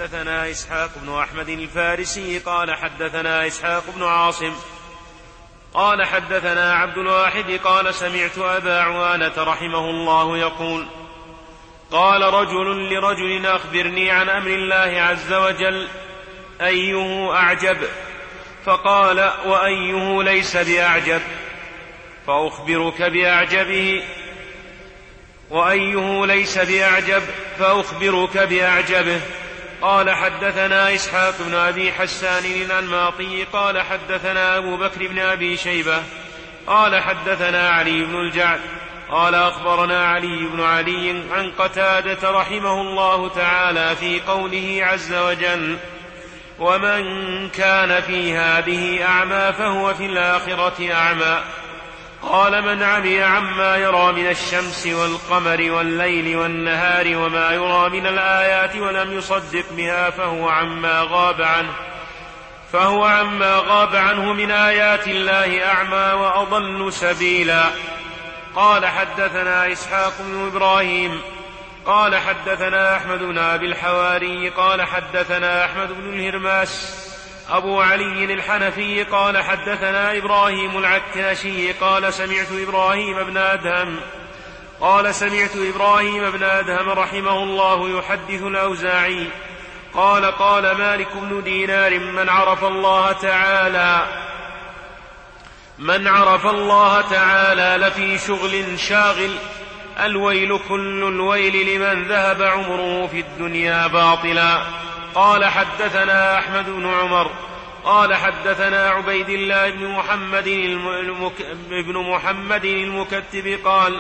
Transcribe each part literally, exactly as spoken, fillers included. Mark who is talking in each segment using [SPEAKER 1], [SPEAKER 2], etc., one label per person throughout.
[SPEAKER 1] حدثنا إسحاق بن أحمد الفارسي قال حدثنا إسحاق بن عاصم قال حدثنا عبد الواحد قال سمعت أبا عوانة رحمه الله يقول قال رجل لرجل أخبرني عن أمر الله عز وجل أيه أعجب؟ فقال وأيه ليس بأعجب؟ فأخبرك بأعجبه وأيه ليس بأعجب فأخبرك بأعجبه. قال حدثنا إسحاق بن أبي حسان الأنماطي قال حدثنا أبو بكر بن أبي شيبة قال حدثنا علي بن الجعد قال أخبرنا علي بن علي عن قتادة رحمه الله تعالى في قوله عز وجل ومن كان في هذه أعمى فهو في الآخرة أعمى. قال من عمي عما يرى من الشمس والقمر والليل والنهار وما يرى من الآيات ولم يصدق بها فهو عما غاب عنه فهو عما غاب عنه من آيات الله أعمى وأضل سبيلا. قال حدثنا إسحاق بن إبراهيم قال حدثنا أحمد بن أبي الحواري قال حدثنا أحمد بن الهرماس أبو علي الحنفي قال حدثنا إبراهيم العكاشي قال سمعت إبراهيم بن أدهم قال سمعت إبراهيم بن أدهم رحمه الله يحدث الأوزاعي قال قال مالك بن دينار من عرف الله تعالى من عرف الله تعالى لفي شغل شاغل الويل كل الويل لمن ذهب عمره في الدنيا باطلا. قال حدثنا أحمد بن عمر قال حدثنا عبيد الله بن محمد المك... بن محمد المكتب قال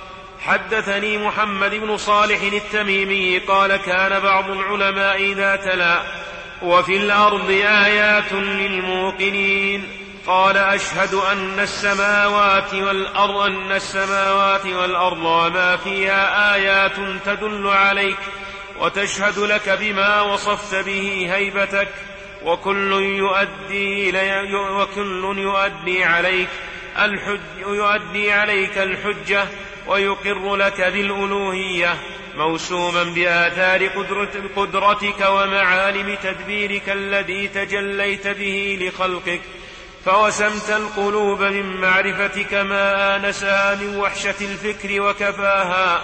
[SPEAKER 1] حدثني محمد بن صالح التميمي قال كان بعض العلماء إذا تلا وفي الأرض آيات للموقنين قال أشهد أن السماوات والأرض أن السماوات والأرض وما فيها آيات تدل عليك وتشهد لك بما وصفت به هيبتك وكل يؤدي إلي وكل يؤدي عليك الحج يؤدي عليك الحجة ويقر لك بالألوهية موسوما بآثار قدرتك ومعالم تدبيرك الذي تجليت به لخلقك فوسمت القلوب من معرفتك ما آنسها من وحشة الفكر وكفاها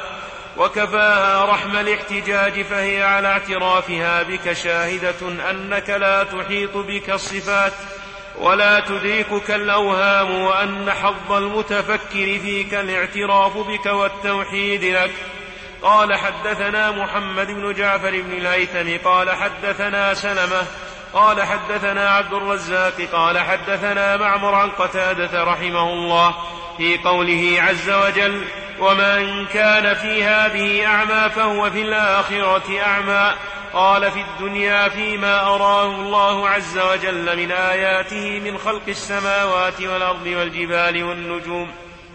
[SPEAKER 1] وكفاها رحم الاحتجاج فهي على اعترافها بك شاهدة أنك لا تحيط بك الصفات ولا تدركك الأوهام وأن حظ المتفكر فيك الاعتراف بك والتوحيد لك. قال حدثنا محمد بن جعفر بن الهيثم قال حدثنا سلمة قال حدثنا عبد الرزاق قال حدثنا معمر عن قتادة رحمه الله في قوله عز وجل ومن كان في هذه أعمى فهو في الآخرة أعمى. قال في الدنيا فيما أراه الله عز وجل من آياته من خلق السماوات والأرض والجبال والنجوم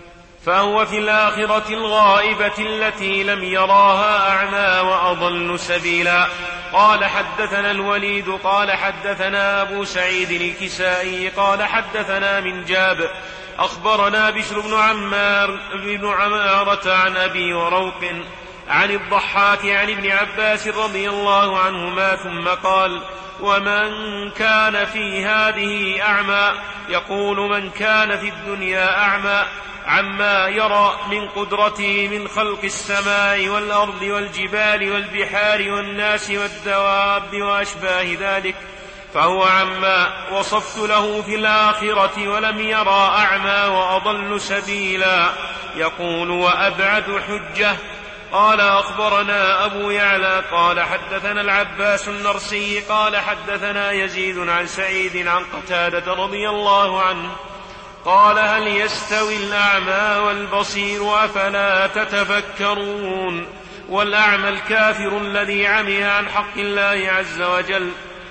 [SPEAKER 1] فهو في الآخرة الغائبة التي لم يراها أعمى وأضل سبيلا. قال حدثنا الوليد قال حدثنا أبو سعيد الكسائي قال حدثنا من جاب أخبرنا بشر بن عمار بن عمارة عن أبي وروق عن الضحاك عن ابن عباس رضي الله عنهما ثم قال ومن كان في هذه أعمى يقول من كان في الدنيا أعمى عما يرى من قدرته من خلق السماء والأرض والجبال والبحار والناس والدواب وأشباه ذلك فهو عما وصفت له في الآخرة ولم يرى أعمى وأضل سبيلا يقول وأبعد حجة. قال أخبرنا أبو يعلى قال حدثنا العباس النرسي قال حدثنا يزيد عن سعيد عن قتادة رضي الله عنه قال هل يستوي الأعمى والبصير أفلا تتفكرون. والأعمى الكافر الذي عمي عن حق الله عز وجل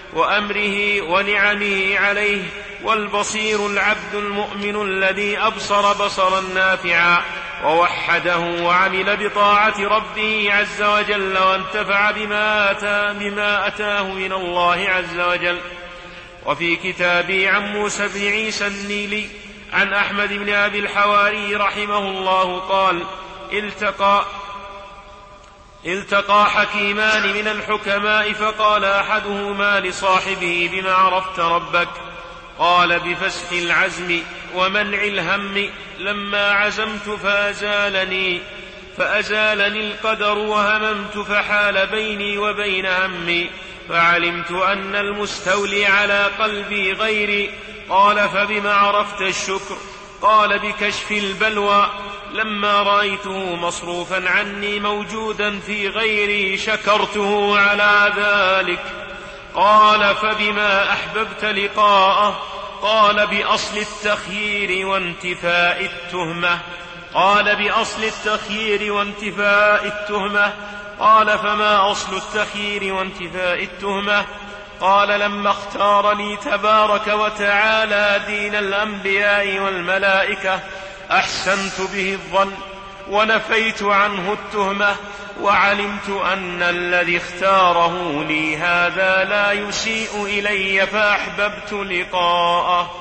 [SPEAKER 1] وأمره ونعمه عليه والبصير العبد المؤمن الذي أبصر بصرا نافعا ووحده وعمل بطاعة ربه عز وجل وانتفع بما أتى بما أتاه من الله عز وجل. وفي كتابي عن موسى بن عيسى النيلي عن أحمد بن أبي الحواري رحمه الله قال التقى التقى حكيمان من الحكماء فقال أحدهما لصاحبه بما عرفت ربك؟ قال بفسخ العزم ومنع الهم. لما عزمت فأزالني فأزالني القدر وهممت فحال بيني وبين همي فعلمت أن المستولي على قلبي غيري. قال فبما عرفت الشكر؟ قال بكشف البلوى. لما رأيته مصروفا عني موجودا في غيري شكرته على ذلك. قال فبما أحببت لقاءه؟ قال بأصل التخيير وانتفاء التهمة. قال بأصل التخيير وانتفاء التهمة. قال فما أصل التخيير وانتفاء التهمة؟ قال لما اختار لي تبارك وتعالى دين الأنبياء والملائكة أحسنت به الظن ونفيت عنه التهمة وعلمت أن الذي اختاره لي هذا لا يسيء إلي فأحببت لقاءه.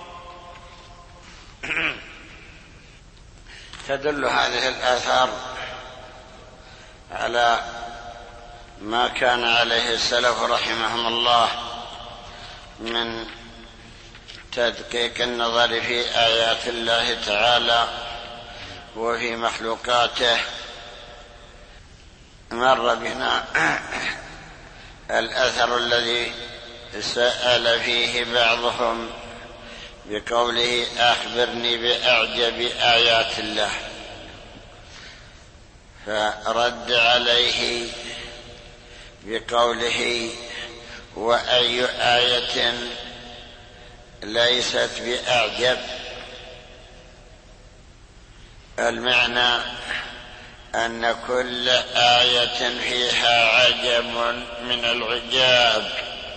[SPEAKER 2] تدل هذه الآثار على ما كان عليه السلف رحمهم الله من تدقيق النظر في آيات الله تعالى وفي مخلوقاته. مر بنا الأثر الذي سأل فيه بعضهم بقوله أخبرني بأعجب آيات الله، فرد عليه بقوله وأي آية ليست بأعجب. المعنى أن كل آية فيها عجب من العجاب،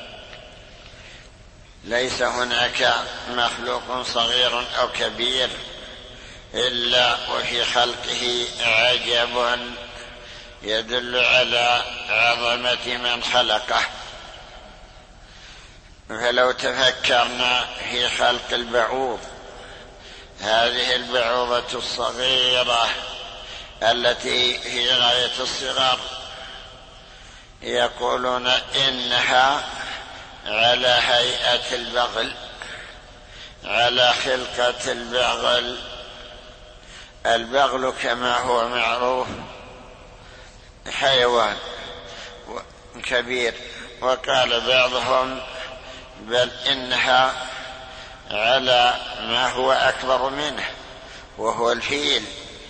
[SPEAKER 2] ليس هناك مخلوق صغير أو كبير إلا وفي خلقه عجب يدل على عظمة من خلقه. فلو تفكرنا في خلق البعوض، هذه البعوضة الصغيرة التي في غاية الصغر يقولون إنها على هيئة البغل، على خلقة البغل. البغل كما هو معروف حيوان كبير، وقال بعضهم بل إنها على ما هو أكبر منه وهو الفيل.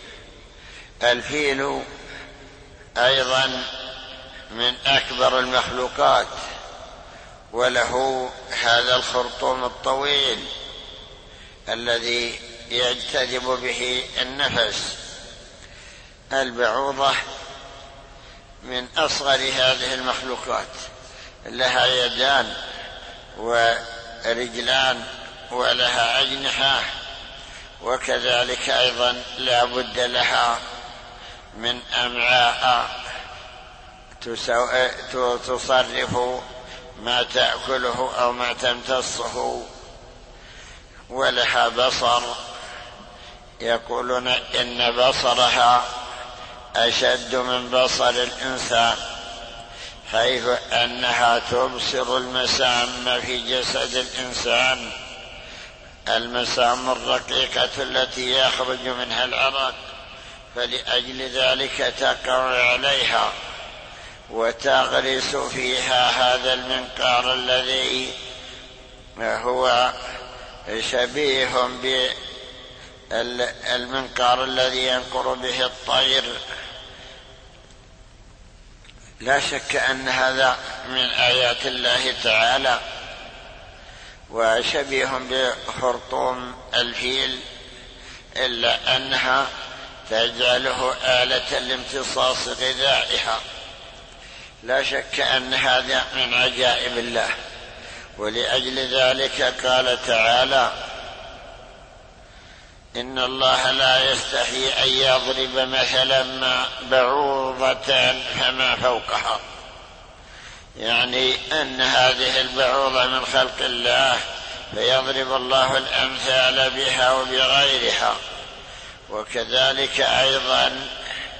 [SPEAKER 2] الفيل أيضا من أكبر المخلوقات، وله هذا الخرطوم الطويل الذي يجتذب به النفس. البعوضة من أصغر هذه المخلوقات، لها يدان ورجلان ولها أجنحة، وكذلك أيضا لا بد لها من أمعاء تصرف ما تأكله أو ما تمتصه، ولها بصر. يقولون إن بصرها أشد من بصر الإنسان، حيث أنها تبصر المسام في جسد الإنسان، المسام الرقيقة التي يخرج منها العرق، فلأجل ذلك تقع عليها وتغرس فيها هذا المنقار الذي هو شبيه بالمنقار الذي ينقر به الطير. لا شك أن هذا من آيات الله تعالى، وشبيه بخرطوم الفيل، إلا أنها تجعله آلة لامتصاص غذائها. لا شك أن هذا من عجائب الله، ولأجل ذلك قال تعالى إن الله لا يستحي أن يضرب مثلا ما بعوضة فما فوقها، يعني أن هذه البعوضة من خلق الله، فيضرب الله الأمثال بها وبغيرها. وكذلك أيضا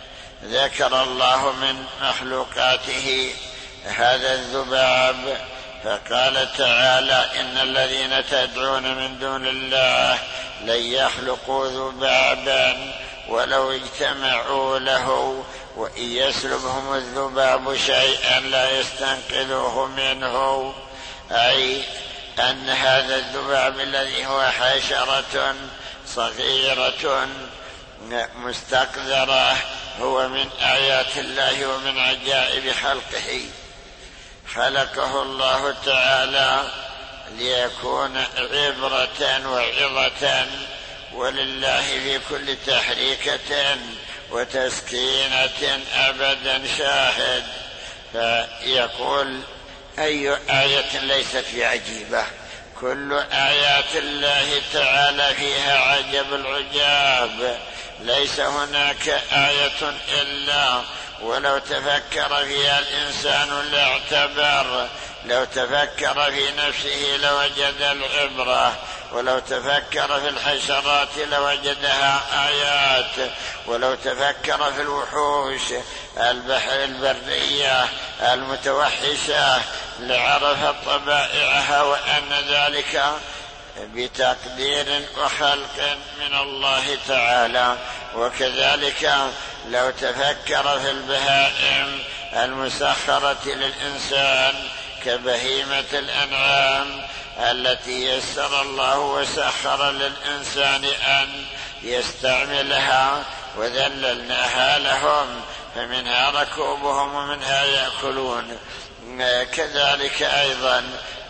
[SPEAKER 2] ذكر الله من مخلوقاته هذا الذباب، فقال تعالى: إن الذين تدعون من دون الله لن يخلقوا ذبابا ولو اجتمعوا له وإن يسلبهم الذباب شيئا لا يستنقذوه منه. أي أن هذا الذباب الذي هو حشرة صغيرة مستقذرة هو من آيات الله ومن عجائب خلقه. خلقه الله تعالى ليكون عبرة وعظة، ولله في كل تحريكة وتسكينة أبدا شاهد. فيقول: أي آية ليست بعجيبة؟ كل آيات الله تعالى فيها عجب العجاب، ليس هناك آية إلا ولو تفكر فيها الإنسان لاعتبر، لو تفكر في نفسه لوجد العبرة، ولو تفكر في الحشرات لوجدها آيات، ولو تفكر في الوحوش البحر البرية المتوحشة لعرف طبائعها، وأن ذلك بتقدير وخلق من الله تعالى. وكذلك لو تفكر في البهائم المسخرة للإنسان كبهيمة الأنعام التي يسر الله وسخر للإنسان أن يستعملها وذللناها لهم، فمنها ركوبهم ومنها يأكلون. كذلك أيضا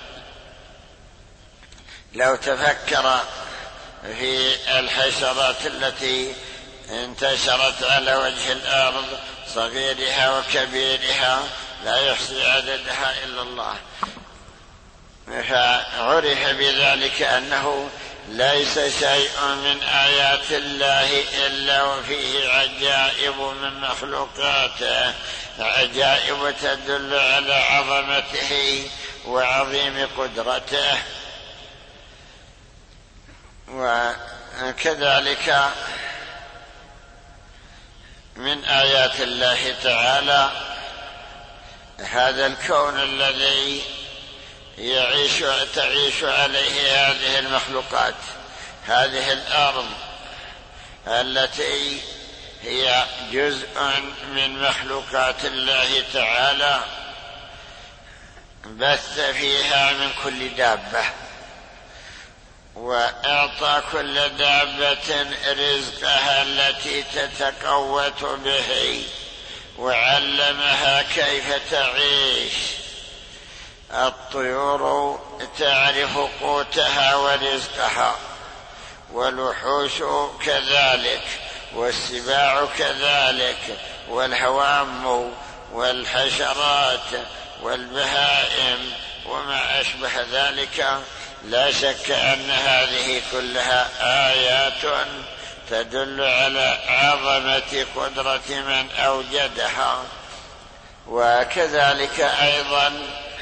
[SPEAKER 2] لو تفكر في الحشرات التي انتشرت على وجه الأرض صغيرها وكبيرها لا يحصي عددها إلا الله، فعرف بذلك أنه ليس شيء من آيات الله إلا وفيه عجائب من مخلوقاته، عجائب تدل على عظمته وعظيم قدرته. وكذلك من آيات الله تعالى هذا الكون الذي يعيش تعيش عليه هذه المخلوقات، هذه الأرض التي هي جزء من مخلوقات الله تعالى، بث فيها من كل دابة، وأعطى كل دابة رزقها التي تتقوت به، وعلمها كيف تعيش. الطيور تعرف قوتها ورزقها، والوحوش كذلك، والسباع كذلك، والهوام والحشرات والبهائم وما أشبه ذلك. لا شك أن هذه كلها آيات تدل على عظمة قدرة من أوجدها. وكذلك أيضا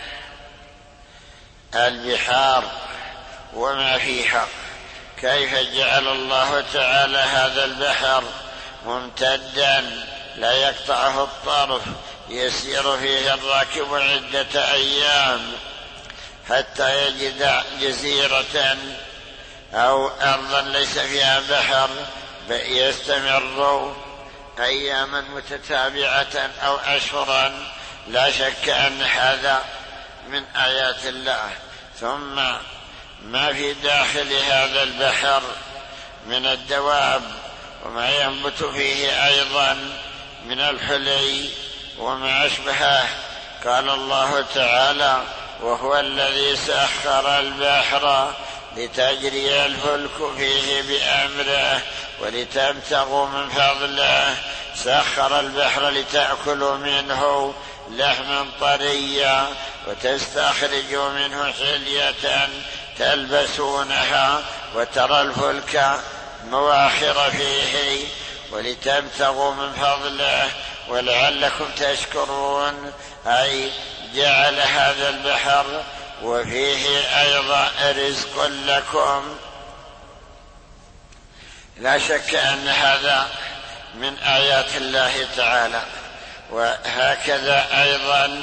[SPEAKER 2] البحار وما فيها، كيف جعل الله تعالى هذا البحر ممتدا لا يقطعه الطرف، يسير فيه الراكب عدة أيام حتى يجد جزيرة أو أرضا ليس فيها بحر، يستمر أياما متتابعة أو أشهرا. لا شك أن هذا من آيات الله. ثم ما في داخل هذا البحر من الدواب وما ينبت فيه أيضا من الحلي وما أشبهه. قال الله تعالى: وهو الذي سخر البحر لتجري الفلك فيه بأمره ولتبتغوا من فضله. سخر البحر لتأكلوا منه لحما طريا وتستخرجوا منه حلية تلبسونها وترى الفلك مواخر فيه ولتبتغوا من فضله ولعلكم تشكرون. أي جعل هذا البحر وفيه أيضا رزق لكم. لا شك أن هذا من آيات الله تعالى. وهكذا أيضا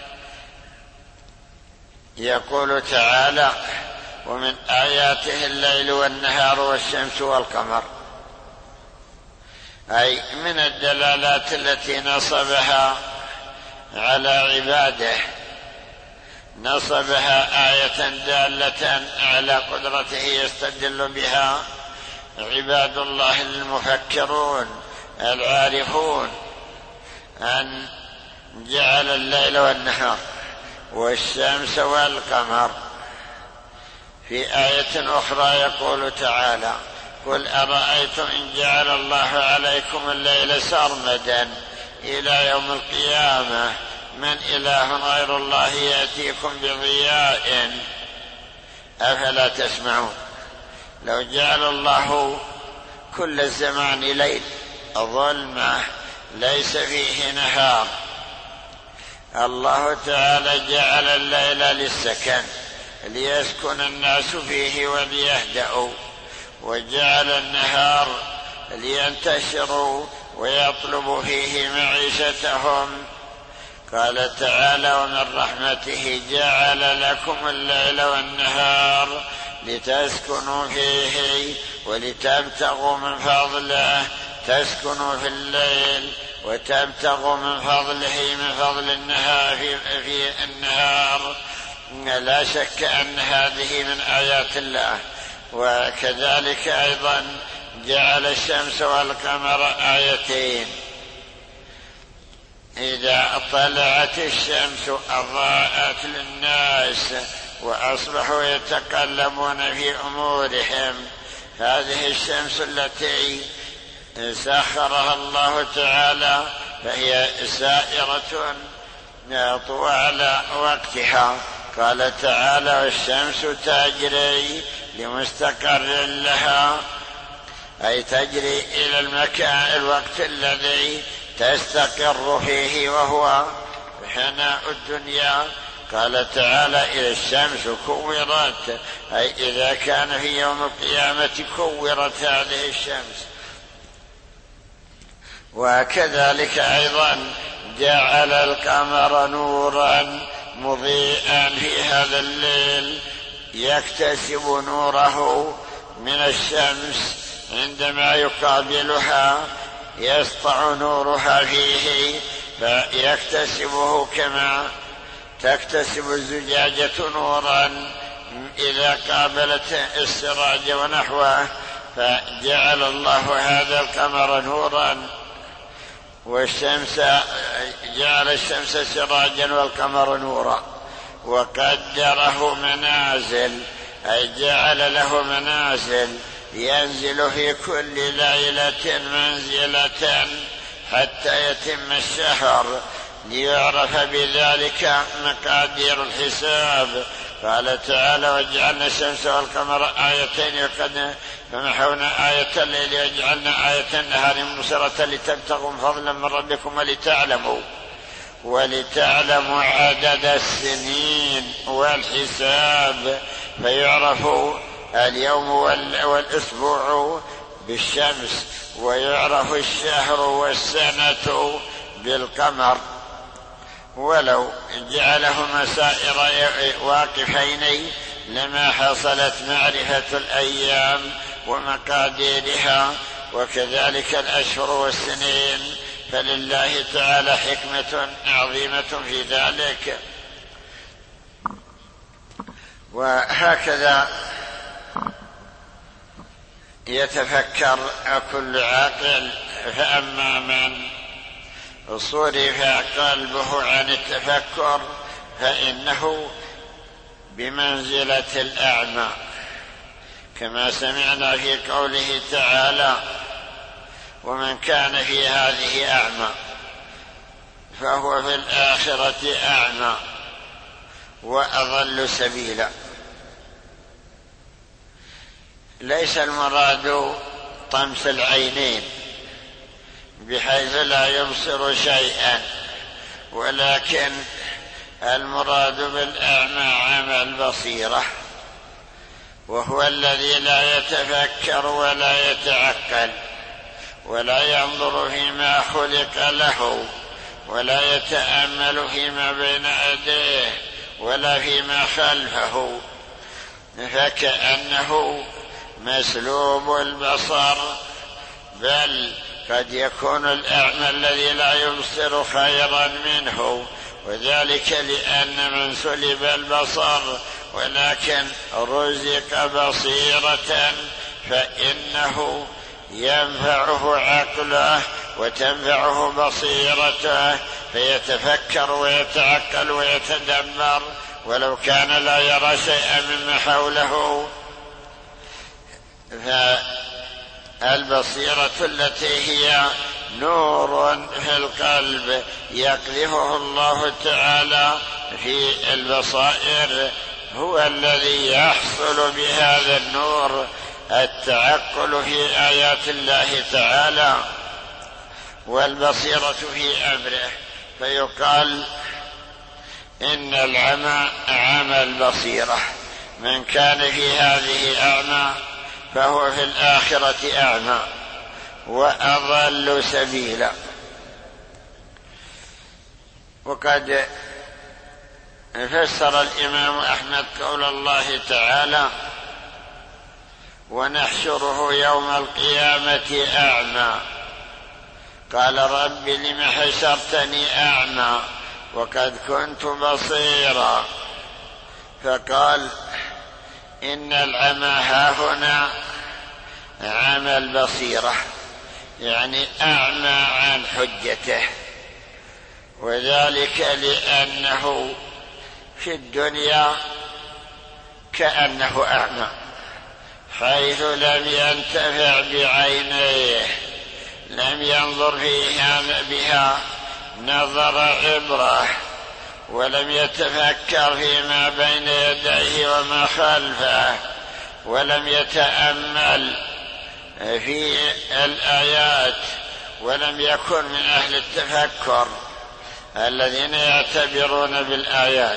[SPEAKER 2] يقول تعالى: ومن آياته الليل والنهار والشمس والقمر، أي من الدلالات التي نصبها على عباده، نصبها آية دالة على قدرته يستدل بها عباد الله المفكرون العارفون، أن جعل الليل والنهار والشمس والقمر. في آية أخرى يقول تعالى: قل أرأيتم إن جعل الله عليكم الليل سرمدا إلى يوم القيامة من إله غير الله يأتيكم بضياء أفلا تسمعون. لو جعل الله كل الزمان ليل ظلمة ليس فيه نهار، الله تعالى جعل الليل للسكن ليسكن الناس فيه وليهدأوا، وجعل النهار لينتشروا ويطلبوا فيه معيشتهم. قال تعالى: ومن رحمته جعل لكم الليل والنهار لتسكنوا فيه ولتبتغوا من فضله. تسكنوا في الليل وتبتغوا من فضله من فضل النهار في النهار. لا شك أن هذه من آيات الله. وكذلك أيضا جعل الشمس والقمر آيتين: إذا طلعت الشمس أضاءت للناس وأصبحوا يتقلبون في أمورهم. هذه الشمس التي سخرها الله تعالى فهي سائرة طوال وقتها. قال تعالى: والشمس تجري لمستقر لها، أي تجري إلى المكان الوقت الذي تستقر فيه وهو حناء الدنيا. قال تعالى: إذا الشمس كورت، أي إذا كان في يوم القيامة كورت هذه الشمس. وكذلك أيضا جعل القمر نورا مضيئا في هذا الليل يكتسب نوره من الشمس عندما يقابلها، يسطع نورها فيه فيكتسبه كما تكتسب الزجاجة نورا إذا قابلت السراج ونحوه. فجعل الله هذا القمر نورا، والشمس جعل الشمس سراجا والقمر نورا، وقدره منازل، أي جعل له منازل ينزل في كل ليلة منزلة حتى يتم الشهر، ليعرف بذلك مقادير الحساب. قال تعالى: وجعلنا الشمس والقمر آيتين وقد فمحونا آية الليل وجعلنا آية النهار مبصرة لتبتغوا فضلا من ربكم ولتعلموا ولتعلموا عدد السنين والحساب، فيعرف اليوم والأسبوع بالشمس، ويعرف الشهر والسنة بالقمر. ولو جعلهما سائر واقفين لما حصلت معرفة الأيام ومقاديرها، وكذلك الأشهر والسنين، فلله تعالى حكمة عظيمة في ذلك. وهكذا يتفكر كل عاقل. فأما من صرف قلبه عن التفكر فإنه بمنزلة الأعمى، كما سمعنا في قوله تعالى: ومن كان في هذه أعمى فهو في الآخرة أعمى وأضل سبيلا. ليس المراد طمس العينين بحيث لا يبصر شيئا، ولكن المراد بالأعمى عمى البصيرة، وهو الذي لا يتفكر ولا يتعقل ولا ينظر فيما خلق له، ولا يتأمل فيما بين يديه ولا فيما خلفه، فكأنه مسلوب البصر. بل قد يكون الأعمى الذي لا يبصر خيرا منه، وذلك لأن من سلب البصر ولكن رزق بصيرة فإنه ينفعه عقله وتنفعه بصيرته، فيتفكر ويتعقل ويتدبر ولو كان لا يرى شيئا مما حوله. فالبصيرة التي هي نور في القلب يقذفه الله تعالى في البصائر هو الذي يحصل بهذا النور التعقل في آيات الله تعالى والبصيرة في أمره. فيقال إن العمى عمى البصيرة، من كان في هذه أعمى فهو في الآخرة أعمى وأضل سبيلا. وقد فسر الإمام أحمد قول الله تعالى: ونحشره يوم القيامة أعمى. قال: رب لم حشرتني أعمى وقد كنت بصيرا. فقال: إن العمى هاهنا عمى البصيرة، يعني أعمى عن حجته، وذلك لأنه في الدنيا كأنه أعمى، حيث لم ينتفع بعينيه، لم ينظر فيها بها نظر عبرة، ولم يتفكر فيما بين يديه وما خلفه، ولم يتأمل في الآيات، ولم يكن من أهل التفكر الذين يعتبرون بالآيات.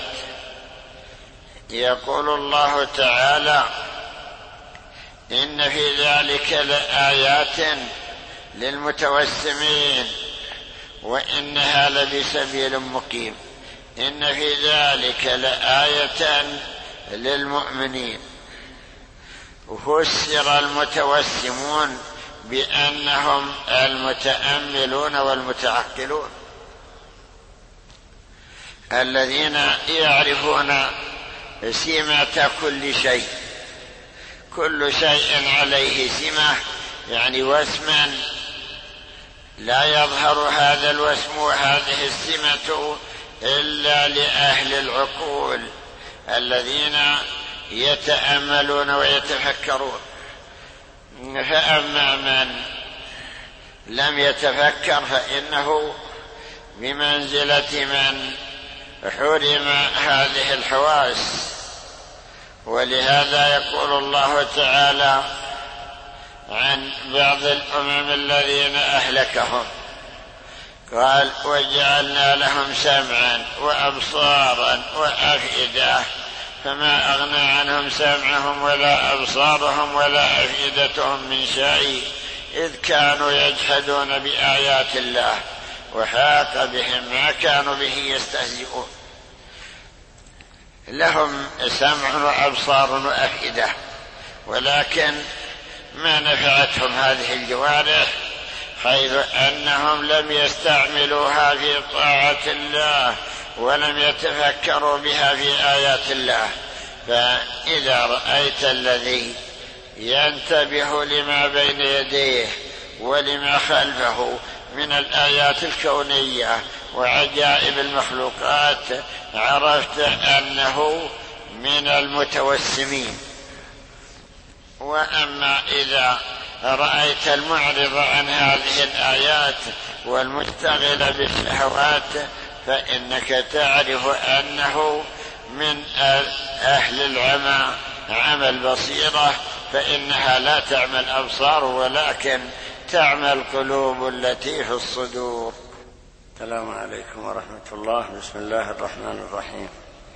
[SPEAKER 2] يقول الله تعالى: إن في ذلك لآيات للمتوسمين وإنها لبسبيل مقيم. إن في ذلك لآية للمؤمنين. فسر المتوسمون بأنهم المتأملون والمتعقلون الذين يعرفون سمة كل شيء، كل شيء عليه سمة، يعني وسما لا يظهر هذا الوسم وهذه السمة إلا لأهل العقول الذين يتأملون ويتفكرون. فأما من لم يتفكر فإنه بمنزلة من حرم هذه الحواس. ولهذا يقول الله تعالى عن بعض الأمم الذين أهلكهم، قال: وجعلنا لهم سمعا وأبصارا وأفئدة فما أغنى عنهم سمعهم ولا أبصارهم ولا أفئدتهم من شيء إذ كانوا يجحدون بآيات الله وحاق بهم ما كانوا به يستهزئون. لهم سمع وأبصار وأفئدة، ولكن ما نفعتهم هذه الجوارح، حيث أنهم لم يستعملوها في طاعة الله ولم يتفكروا بها في آيات الله. فإذا رأيت الذي ينتبه لما بين يديه ولما خلفه من الآيات الكونية وعجائب المخلوقات، عرفت أنه من المتوسمين. وأما إذا رأيت المعرض عن هذه الآيات والمشتغل بالشهوات فإنك تعرف أنه من أهل العمى، عمى البصيرة، فإنها لا تعمى الأبصار ولكن تعمى القلوب التي في الصدور. السلام عليكم ورحمة الله. بسم الله الرحمن الرحيم.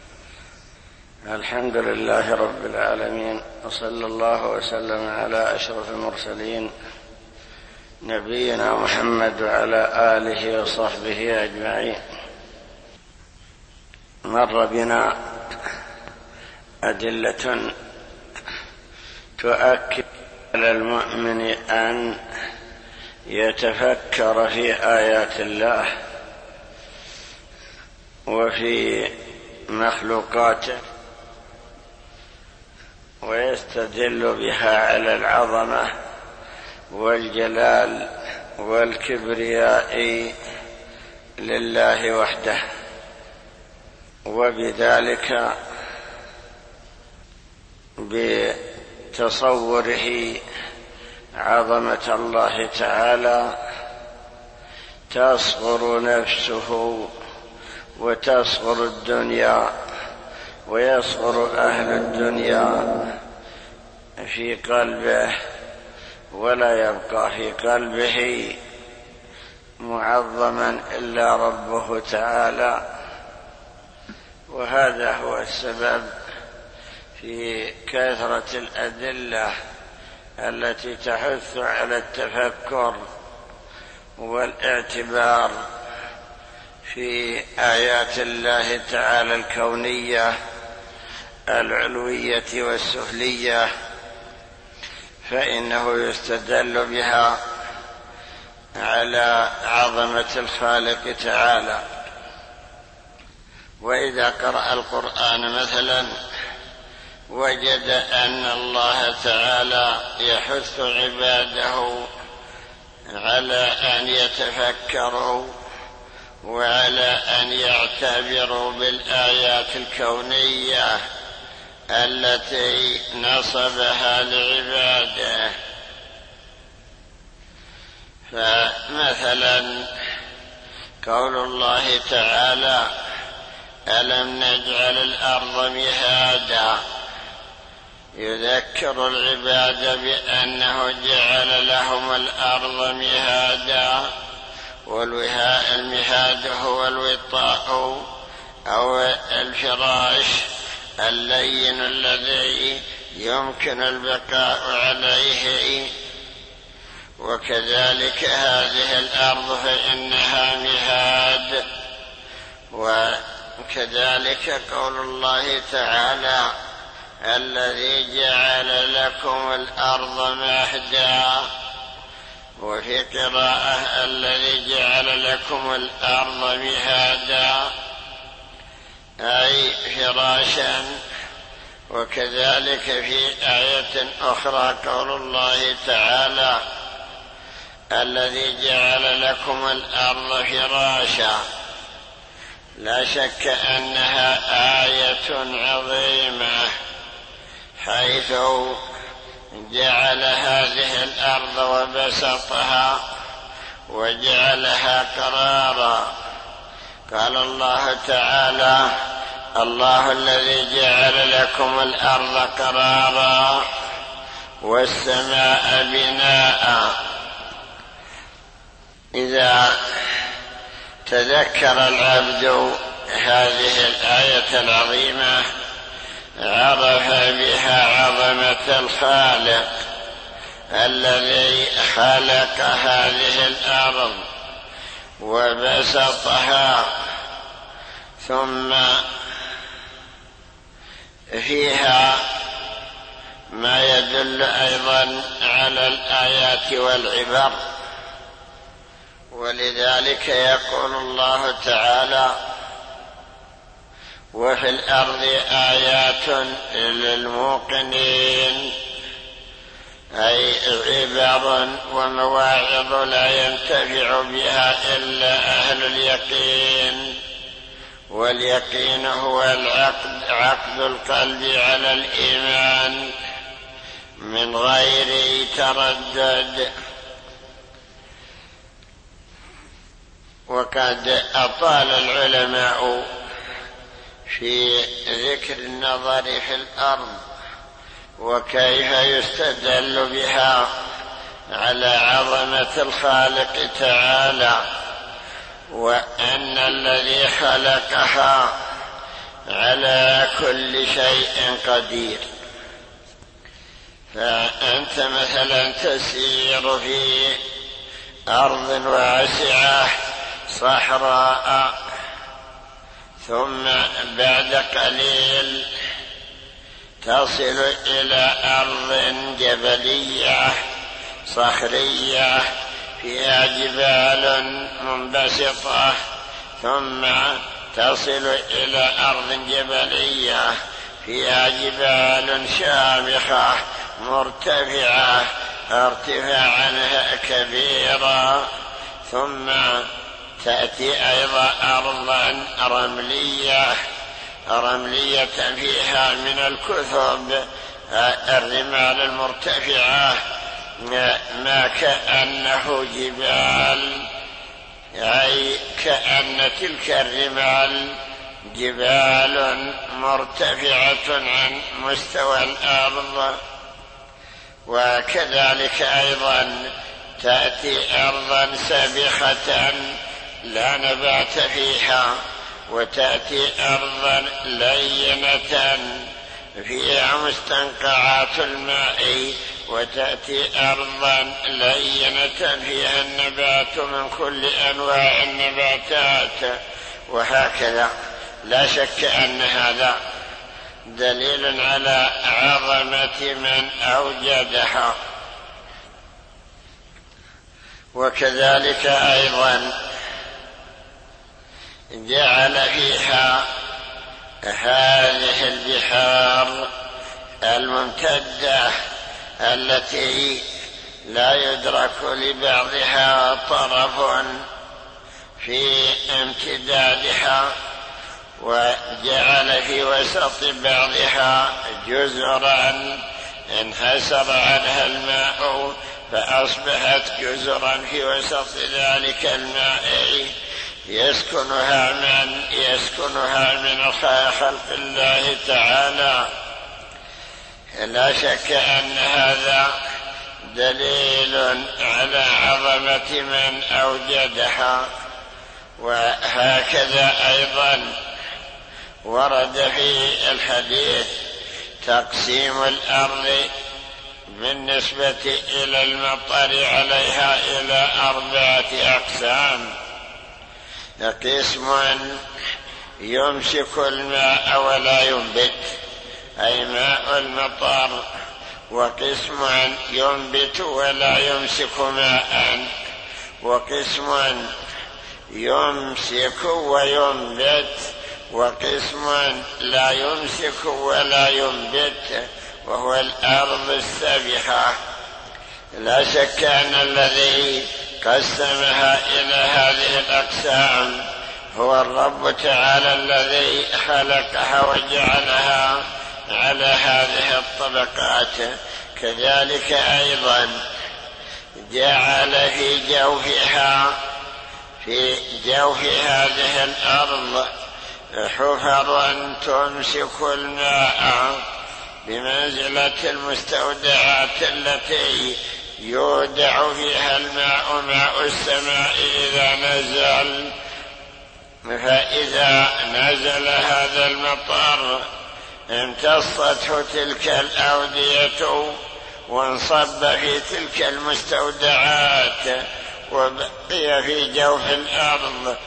[SPEAKER 2] الحمد لله رب العالمين، وصلى الله وسلم على أشرف المرسلين نبينا محمد وعلى آله وصحبه أجمعين. مر بنا أدلة تؤكد على المؤمن أن يتفكر في آيات الله وفي مخلوقاته ويستدل بها على العظمة والجلال والكبرياء لله وحده، وبذلك بتصوره عظمة الله تعالى تصغر نفسه وتصغر الدنيا ويصغر أهل الدنيا في قلبه، ولا يبقى في قلبه معظما إلا ربه تعالى. وهذا هو السبب في كثرة الأدلة التي تحث على التفكر والاعتبار في آيات الله تعالى الكونية العلوية والسفلية، فإنه يستدل بها على عظمة الخالق تعالى. وإذا قرأ القرآن مثلا وجد أن الله تعالى يحث عباده على أن يتفكروا وعلى أن يعتبروا بالآيات الكونية التي نصبها لعباده. فمثلا قول الله تعالى: ألم نجعل الأرض مهادا، يذكر العباد بأنه جعل لهم الأرض مهادا، والوهاء المهاد هو الوطاء أو الفراش اللين الذي يمكن البقاء عليه. وكذلك هذه الأرض فإنها مهاد. وكذلك قول الله تعالى: الذي جعل لكم الأرض مهدا، وفي قراءة: الذي جعل لكم الأرض مهادا، أي فراشا. وكذلك في آية أخرى قول الله تعالى: الذي جعل لكم الأرض فراشا. لا شك أنها آية عظيمة، حيث جعل هذه الأرض وبسطها وجعلها قرارا. قال الله تعالى: الله الذي جعل لكم الأرض قرارا والسماء بناء. إذا تذكر العبد هذه الآية العظيمة عرف بها عظمة الخالق الذي خلق هذه الأرض وبسطها، ثم فيها ما يدل أيضا على الآيات والعبر. ولذلك يقول الله تعالى: وفي الأرض آيات للموقنين، أي عبر ومواعظ لا ينتفع بها إلا أهل اليقين. واليقين هو العقد عقد القلب على الإيمان من غير تردد. وقد أطال العلماء في ذكر النظر في الأرض وكيف يستدل بها على عظمة الخالق تعالى، وأن الذي خلقها على كل شيء قدير. فأنت مثلا تسير في أرض واسعة صحراء، ثم بعد قليل تصل إلى أرض جبلية صخرية فيها جبال منبسطة، ثم تصل إلى أرض جبلية فيها جبال شامخة مرتفعة ارتفاعا كبيرا، ثم تأتي أيضا أرضا رملية رملية فيها من الكثب الرمال المرتفعة ما كأنه جبال، أي كأن تلك الرمال جبال مرتفعة عن مستوى الأرض. وكذلك أيضا تأتي أرضا سابخة لا نبات فيها، وتأتي أرضا لينة فيها مستنقعات الماء، وتأتي أرضا لينة فيها النبات من كل أنواع النباتات، وهكذا. لا شك أن هذا دليل على عظمة من أوجدها. وكذلك أيضا جعل فيها هذه البحار الممتدة التي لا يدرك لبعضها طرف في امتدادها، وجعل في وسط بعضها جزرا انحسر عنها الماء فأصبحت جزرا في وسط ذلك الماء يسكنها من يسكنها من خلق الله تعالى. لا شك أن هذا دليل على عظمة من أوجدها. وهكذا أيضا ورد في الحديث تقسيم الأرض بالنسبة إلى المطر عليها إلى أربعة أقسام: قسم يمسك الماء ولا ينبت، أي ماء المطر، وقسم ينبت ولا يمسك ماء، وقسم يمسك وينبت، وقسم لا يمسك ولا ينبت، وهو الأرض السابحة. لا شك أن الذي قسمها إلى هذه الأقسام هو الرب تعالى الذي خلقها وجعلها على هذه الطبقات. كذلك أيضا جعل في جوفها في جوف هذه الأرض حفرا تمسك الماء بمنزلة المستودعات التي يودع فيها الماء، ماء السماء إذا نزل. فإذا نزل هذا المطر امتصته تلك الأودية وانصب في تلك المستودعات وبقي في جوف الأرض،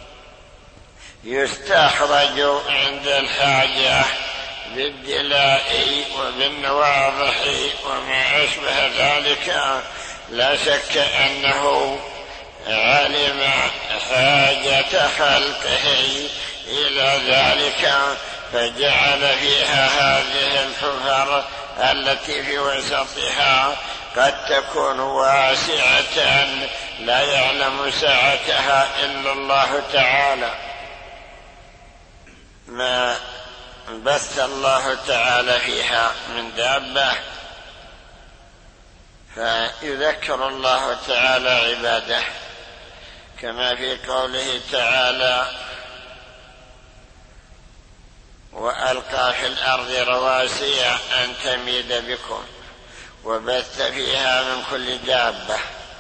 [SPEAKER 2] يستخرج عند الحاجة بالدلاء وبالنواضح وما أشبه ذلك. لا شك أنه علم حاجة خلقه إلى ذلك، فجعل فيها هذه الحفر التي في وسطها قد تكون واسعة لا يعلم سعتها إلا الله تعالى. ما بث الله تعالى فيها من دابة، فيذكر الله تعالى عباده، كما في قوله تعالى: وألقى في الأرض رواسي أن تميد بكم وبث فيها من كل دابة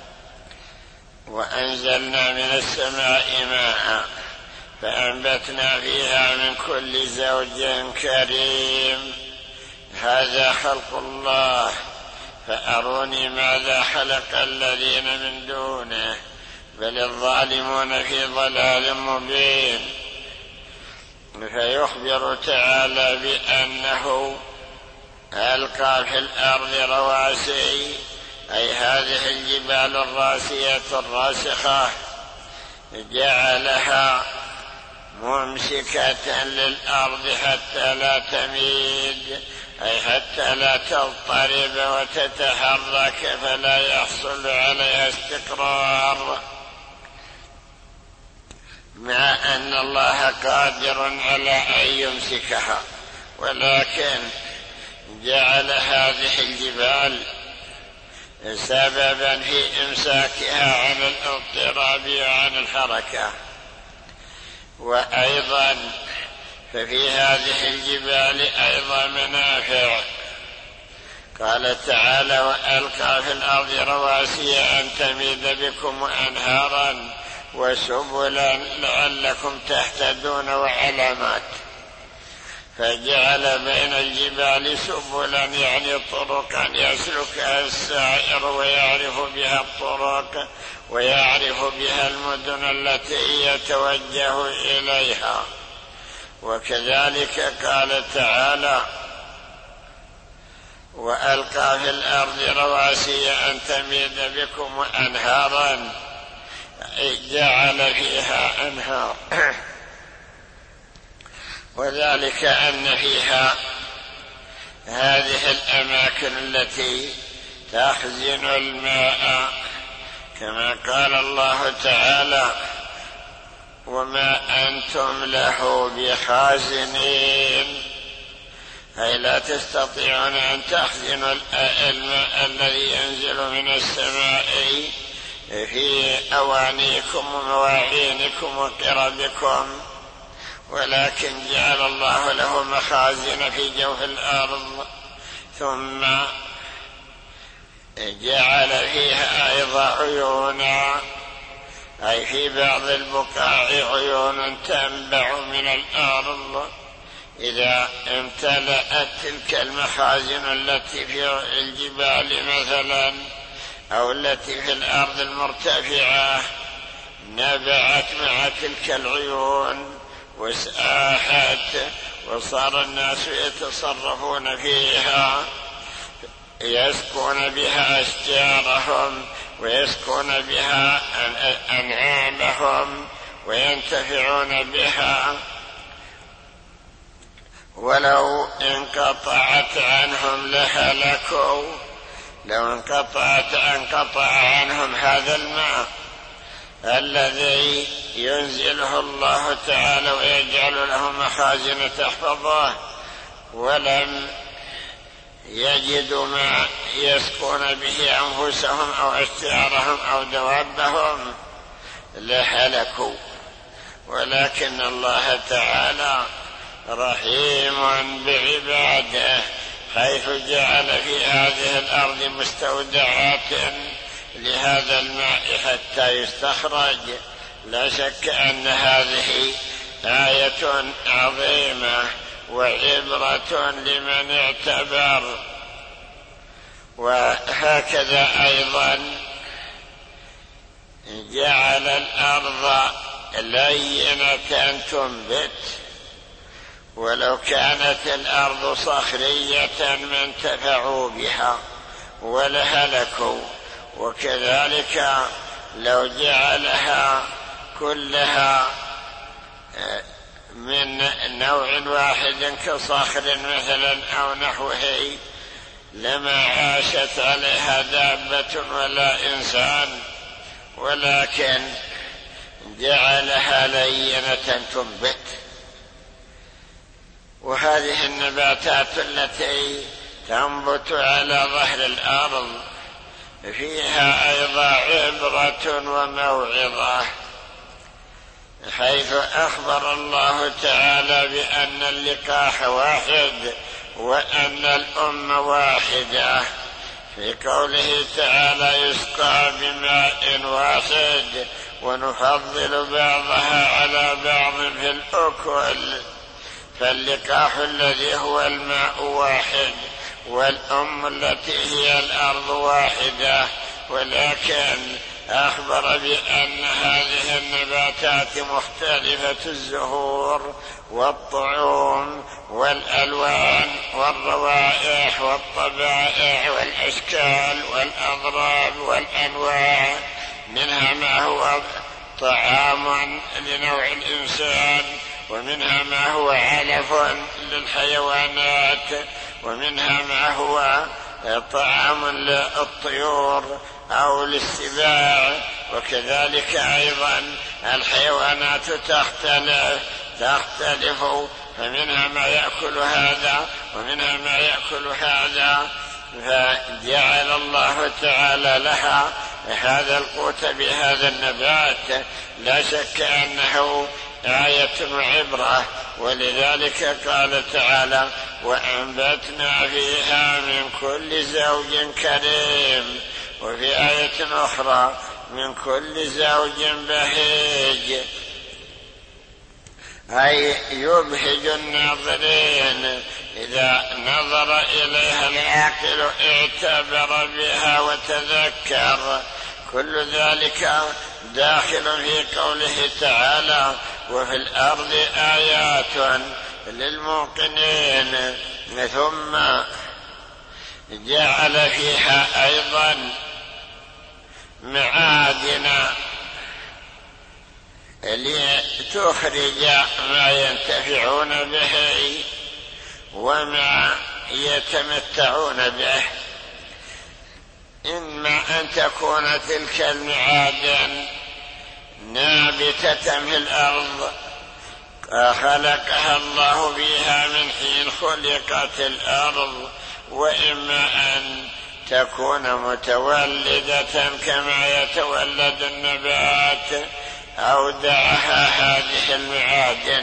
[SPEAKER 2] وأنزلنا من السماء ماء فأنبتنا فيها من كل زوج كريم. هذا خلق الله، فأروني ماذا خلق الذين من دونه بل الظالمون في ضلال مبين. فيخبر تعالى بأنه ألقى في الأرض رواسي، أي هذه الجبال الراسية الراسخة جعلها ممسكة للأرض حتى لا تميد، أي حتى لا تضطرب وتتحرك فلا يحصل عليها استقرار، مع أن الله قادر على أن يمسكها، ولكن جعل هذه الجبال سببا في إمساكها عن الاضطراب وعن الحركة. وأيضا ففي هذه الجبال أيضا منافع. قال تعالى: وألقى في الأرض رواسي أن تميد بكم أنهارا وسبلا لعلكم تهتدون وعلامات. فجعل بين الجبال سبلا، يعني طرقا يسلكها السائر ويعرف بها الطرق ويعرف بها المدن التي يتوجه إليها. وكذلك قال تعالى: وألقى في الأرض رواسي أن تميد بكم أنهارا، جعل فيها أنهار، وذلك أن فيها هذه الأماكن التي تخزن الماء، كما قال الله تعالى: وما أنتم له بخازنين، أي لا تستطيعون أن تخزنوا الماء الذي ينزل من السماء في أوانيكم ومواعينكم وقربكم، ولكن جعل الله له مخازن في جوف الأرض، ثم جعل فيها أيضا عيونا، أي في بعض البقاع عيون تنبع من الأرض. إذا امتلأت تلك المخازن التي في الجبال مثلا أو التي في الأرض المرتفعة نبعت مع تلك العيون وساحت، وصار الناس يتصرفون فيها، يسكون بها أشجارهم ويسكون بها أنعامهم وينتفعون بها. ولو انقطعت عنهم لهلكوا، لو انقطعت انقطع عنهم هذا الماء الذي ينزله الله تعالى ويجعل له مخازن تحفظه، ولم يجدوا ما يسكون به أنفسهم أو أشجارهم أو دوابهم لهلكوا. ولكن الله تعالى رحيم بعباده، حيث جعل في هذه الأرض مستودعات لهذا الماء حتى يستخرج. لا شك أن هذه آية عظيمة وعبرة لمن اعتبر. وهكذا أيضا جعل الأرض لينة تنبت، ولو كانت الأرض صخرية ما انتفعوا بها ولهلكوا. وكذلك لو جعلها كلها من نوع واحد كصخر مثلا أو نحوه لما عاشت عليها دابة ولا إنسان، ولكن جعلها لينة تنبت. وهذه النباتات التي تنبت على ظهر الأرض فيها أيضا عبرة وموعظة، حيث أخبر الله تعالى بأن اللقاح واحد وأن الأمة واحدة، في قوله تعالى: يسقى بماء واحد ونفضل بعضها على بعض في الأكل. فاللقاح الذي هو الماء واحد، والأم التي هي الأرض واحدة، ولكن أخبر بأن هذه النباتات مختلفة الزهور والطعوم والألوان والروائح والطبائع والأشكال والأضراب والأنواع، منها ما هو طعام لنوع الإنسان، ومنها ما هو علف للحيوانات، ومنها ما هو طعام للطيور أو للسباع، وكذلك أيضا الحيوانات تختلف تختلف فمنها ما يأكل هذا ومنها ما يأكل هذا، فجعل الله تعالى لها هذا القوت بهذا النبات. لا شك أنه آية وعبرة، ولذلك قال تعالى: وأنبتنا فيها من كل زوج كريم، وفي آية أخرى: من كل زوج بهيج، أي يبهج الناظرين، إذا نظر إليها العاقل اعتبر بها وتذكر. كل ذلك داخل في قوله تعالى: وفي الأرض آيات للموقنين. ثم جعل فيها أيضا معادن لتخرج ما ينتفعون به وما يتمتعون به، إما أن تكون تلك المعادن نابتة في الأرض خلقها الله بها من حين خلقت الأرض، وإما أن تكون متولدة كما يتولد النبات. أودعها هذه المعادن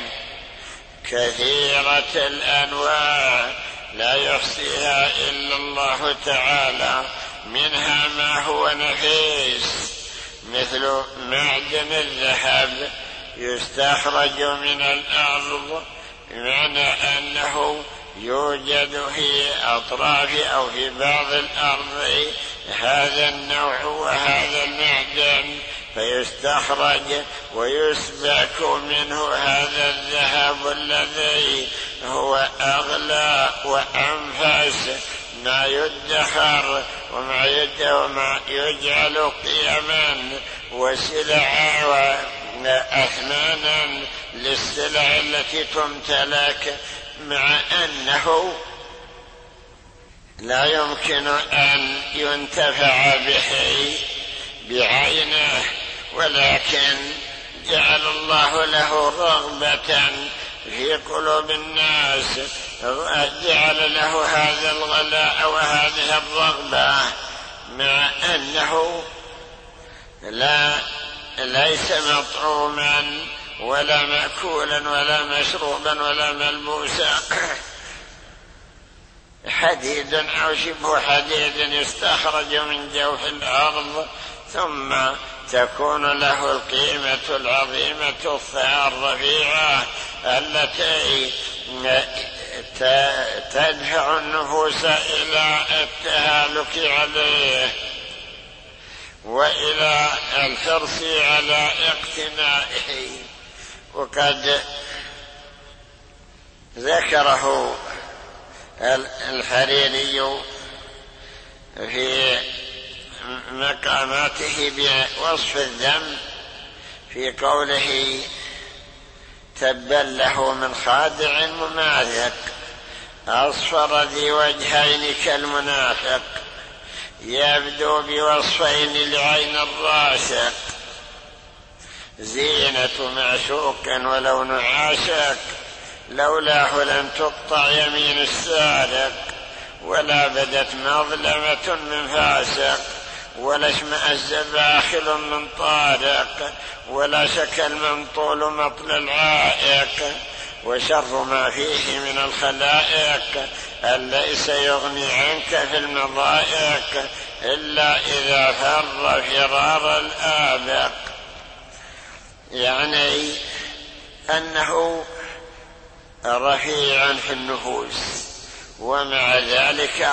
[SPEAKER 2] كثيرة الأنواع لا يحصيها إلا الله تعالى، منها ما هو نفيس مثل معدن الذهب يستخرج من الأرض، بمعنى أنه يوجد في أطراف أو في بعض الأرض هذا النوع وهذا المعدن، فيستخرج ويسبك منه هذا الذهب الذي هو أغلى وأنفس ما يدخر وما يجعل قيما وسلعا وأثمانا للسلع التي تمتلك، مع أنه لا يمكن أن ينتفع به بعينه، ولكن جعل الله له رغبة في قلوب الناس، جعل له هذا الغلاء وهذه الرغبة، مع أنه لا ليس مطعوما ولا مأكولا ولا مشروبا ولا ملبوسا. حديد أو شبه حديد يستخرج من جوف الأرض، ثم تكون له القيمة العظيمة الثار الرفيعة التي تدفع النفوس إلى التهالك عليه وإلى الحرص على اقتنائه. وقد ذكره الحريري في مقاماته بوصف الذم في قوله: تبا له من خادع مماثق أصفر ذي وجهين كالمنافق، يبدو بوصفين لعين الراشق، زينة معشوق ولون عاشق، لولاه لم تقطع يمين السارق، ولا بدت مظلمة من فاسق، ولا اشمأز باخل من طارق، ولا شك المنطول مطل العائق، وشر ما فيه من الخلائق أن ليس يغني عنك في المضائق إلا إذا فر فرار الآبق. يعني أنه رفيع في النفوس ومع ذلك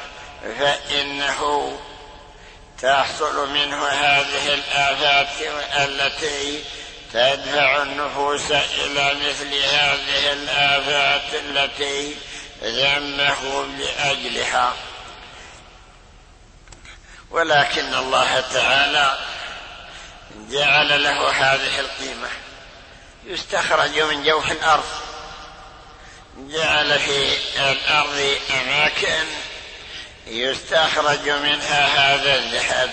[SPEAKER 2] فإنه تحصل منه هذه الآفات التي تدفع النفوس إلى مثل هذه الآفات التي ذمه لأجلها. ولكن الله تعالى جعل له هذه القيمة، يستخرج من جوف الأرض، جعل في الأرض أماكن يستخرج منها هذا الذهب،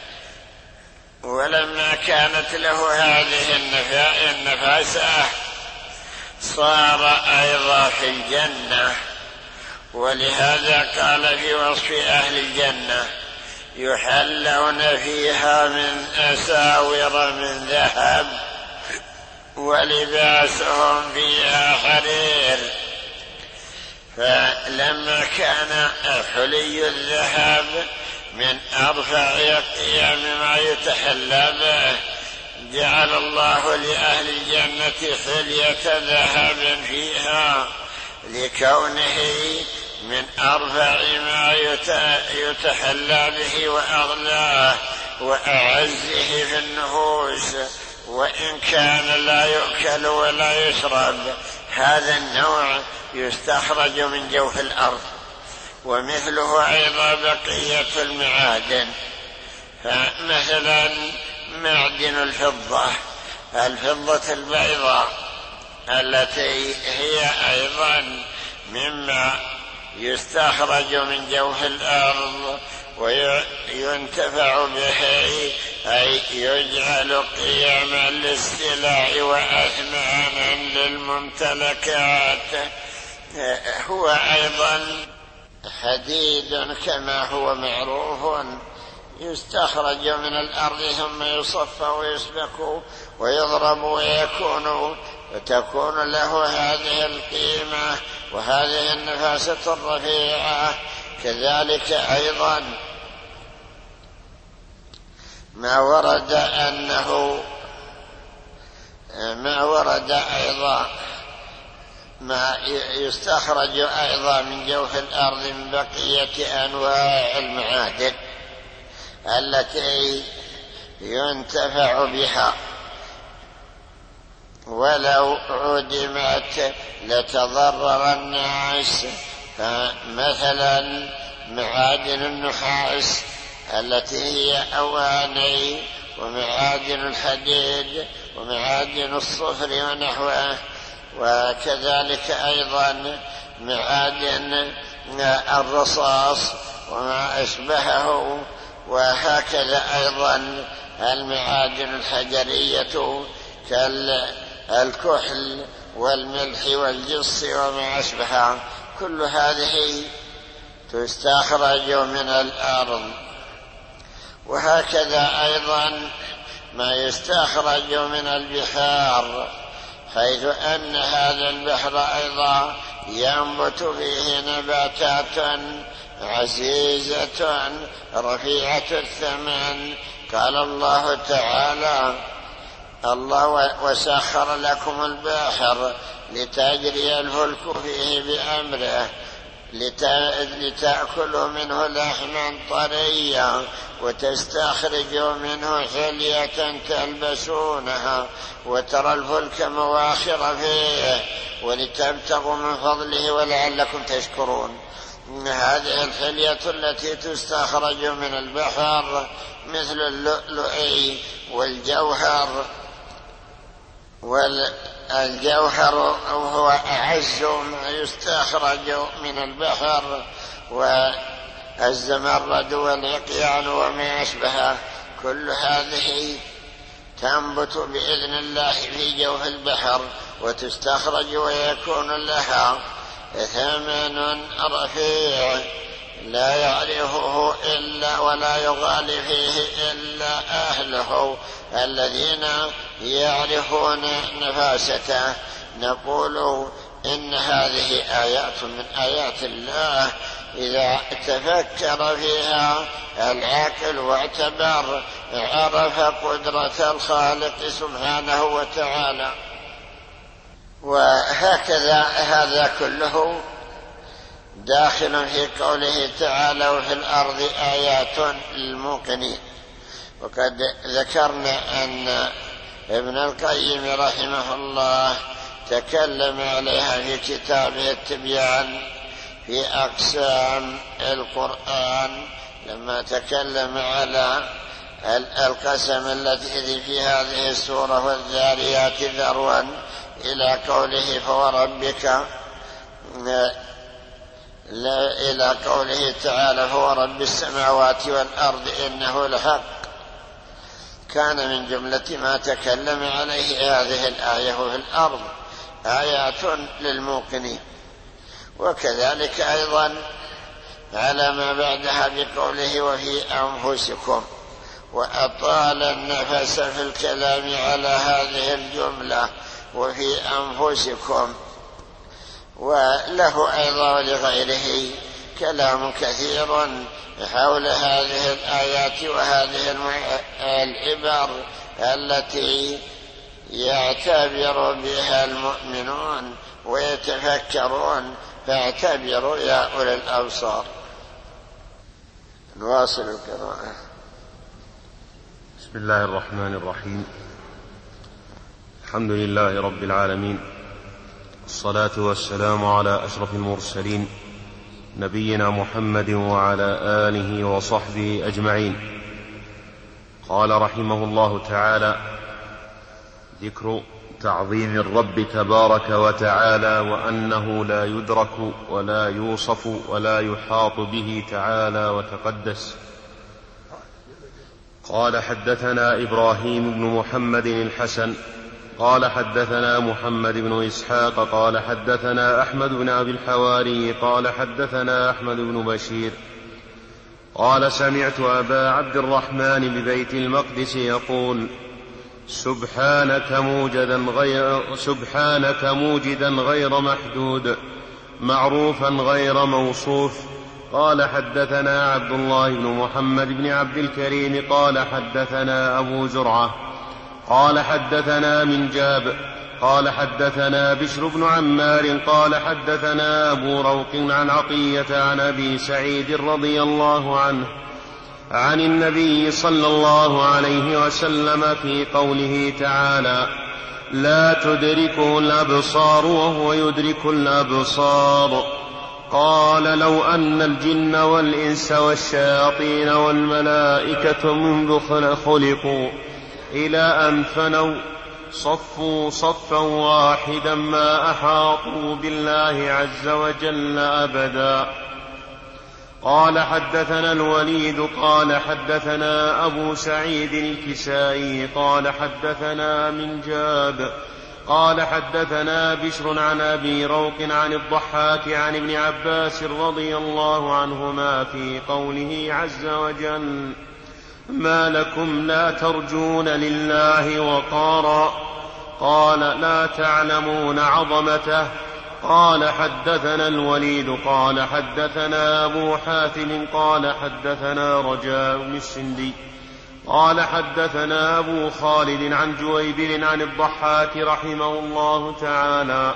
[SPEAKER 2] ولما كانت له هذه النفاسة صار أيضا في الجنة. ولهذا قال في وصف أهل الجنة: يحلون فيها من أساور من ذهب ولباسهم فيها حرير. فلما كان حلي الذهب من أرفع قيم ما يتحلى به، جعل الله لأهل الجنة حلية ذهب فيها لكونه من أرفع ما يتحلى به وأغلاه وأعزه في النفوس، وإن كان لا يؤكل ولا يشرب. هذا النوع يستخرج من جوف الأرض. ومثله أيضا بقية المعادن، فمثلا معدن الفضة، الفضة البيضاء التي هي أيضا مما يستخرج من جوف الأرض وينتفع به، أي يجعل قياما للسلع وأثمانا للممتلكات. هو أيضا حديد كما هو معروف، يستخرج من الأرض ثم يصفى ويسبك ويضرب ويكون وتكون له هذه القيمة وهذه النفاسة الرفيعة. كذلك أيضا ما ورد أنه ما ورد أيضا ما يستخرج أيضا من جوف الأرض من بقية أنواع المعادن التي ينتفع بها، ولو عدمت لتضرر الناس. فمثلا معادن النحاس التي هي أواني، ومعادن الحديد، ومعادن الصفر ونحوه، وكذلك أيضا معادن الرصاص وما أشبهه، وهكذا أيضا المعادن الحجرية كالكحل والملح والجص وما أشبهها، كل هذه تستخرج من الأرض. وهكذا أيضا ما يستخرج من البحار، حيث أن هذا البحر أيضا ينبت فيه نباتات عزيزة رفيعة الثمن. قال الله تعالى: الله وسخر لكم البحر لتجري الفلك فيه بأمره لتأكلوا منه لحما طريا وتستخرجوا منه حلية تلبسونها وترى الفلك مواخر فيه ولتبتغوا من فضله ولعلكم تشكرون. هذه الحلية التي تستخرج من البحر مثل اللؤلؤ والجوهر، والجوهر هو أعز ما يستخرج من البحر، والزمرد والعقيان وما أشبهه، كل هذه تنبت بإذن الله في جوف البحر وتستخرج ويكون لها ثمن رفيع لا يعرفه إلا ولا يغالي فيه إلا أهله الذين يعرفون نفاسته. نقول إن هذه آيات من آيات الله، إذا تفكر فيها العاقل واعتبر عرف قدرة الخالق سبحانه وتعالى. وهكذا هذا كله داخل في قوله تعالى وفي الأرض آيات للموقنين. وقد ذكرنا أن ابن القيم رحمه الله تكلم عليها في كتابه التبيان في أقسام القرآن لما تكلم على القسم التي في هذه السورة والذاريات ذروا إلى قوله فوربك إلى قوله تعالى فورب السماوات والأرض إنه لحق، كان من جملة ما تكلم عليه هذه الآية وفي الأرض آيات للموقنين. وكذلك أيضا على ما بعدها بقوله وفي أنفسكم، وأطال النفس في الكلام على هذه الجملة وفي أنفسكم. وله أيضا ولغيره كلام كثير حول هذه الآيات وهذه العبر التي يعتبر بها المؤمنون ويتفكرون، فاعتبروا يا أولي الأبصار. نواصل القراءة.
[SPEAKER 1] بسم الله الرحمن الرحيم. الحمد لله رب العالمين، الصلاة والسلام على أشرف المرسلين نبينا محمد وعلى آله وصحبه أجمعين. قال رحمه الله تعالى: ذكر تعظيم الرب تبارك وتعالى وأنه لا يدرك ولا يوصف ولا يحاط به تعالى وتقدس. قال حدثنا إبراهيم بن محمد الحسن قال حدثنا محمد بن إسحاق قال حدثنا أحمد بن أبي الحواري قال حدثنا أحمد بن بشير قال سمعت أبا عبد الرحمن ببيت المقدس يقول: سبحانك موجدا غير, سبحانك موجدا غير محدود معروفا غير موصوف. قال حدثنا عبد الله بن محمد بن عبد الكريم قال حدثنا أبو زرعة قال حدثنا من جاب قال حدثنا بشر بن عمار قال حدثنا أبو روق عن عطية عن أبي سعيد رضي الله عنه عن النبي صلى الله عليه وسلم في قوله تعالى: لا تدركه الأبصار وهو يدرك الأبصار. قال: لو أن الجن والإنس والشياطين والملائكة منذ خلقوا إلى أن فنوا صفوا صفا واحدا ما أحاطوا بالله عز وجل أبدا. قال حدثنا الوليد قال حدثنا أبو سعيد الكسائي قال حدثنا من جاب قال حدثنا بشر عن أبي روق عن الضحاك عن ابن عباس رضي الله عنهما في قوله عز وجل: ما لكم لا ترجون لله وقارا. قال: لا تعلمون عظمته. قال حدثنا الوليد قال حدثنا أبو حاتم قال حدثنا رجاء بن السندي قال حدثنا أبو خالد عن جويبر عن الضحاك رحمه الله تعالى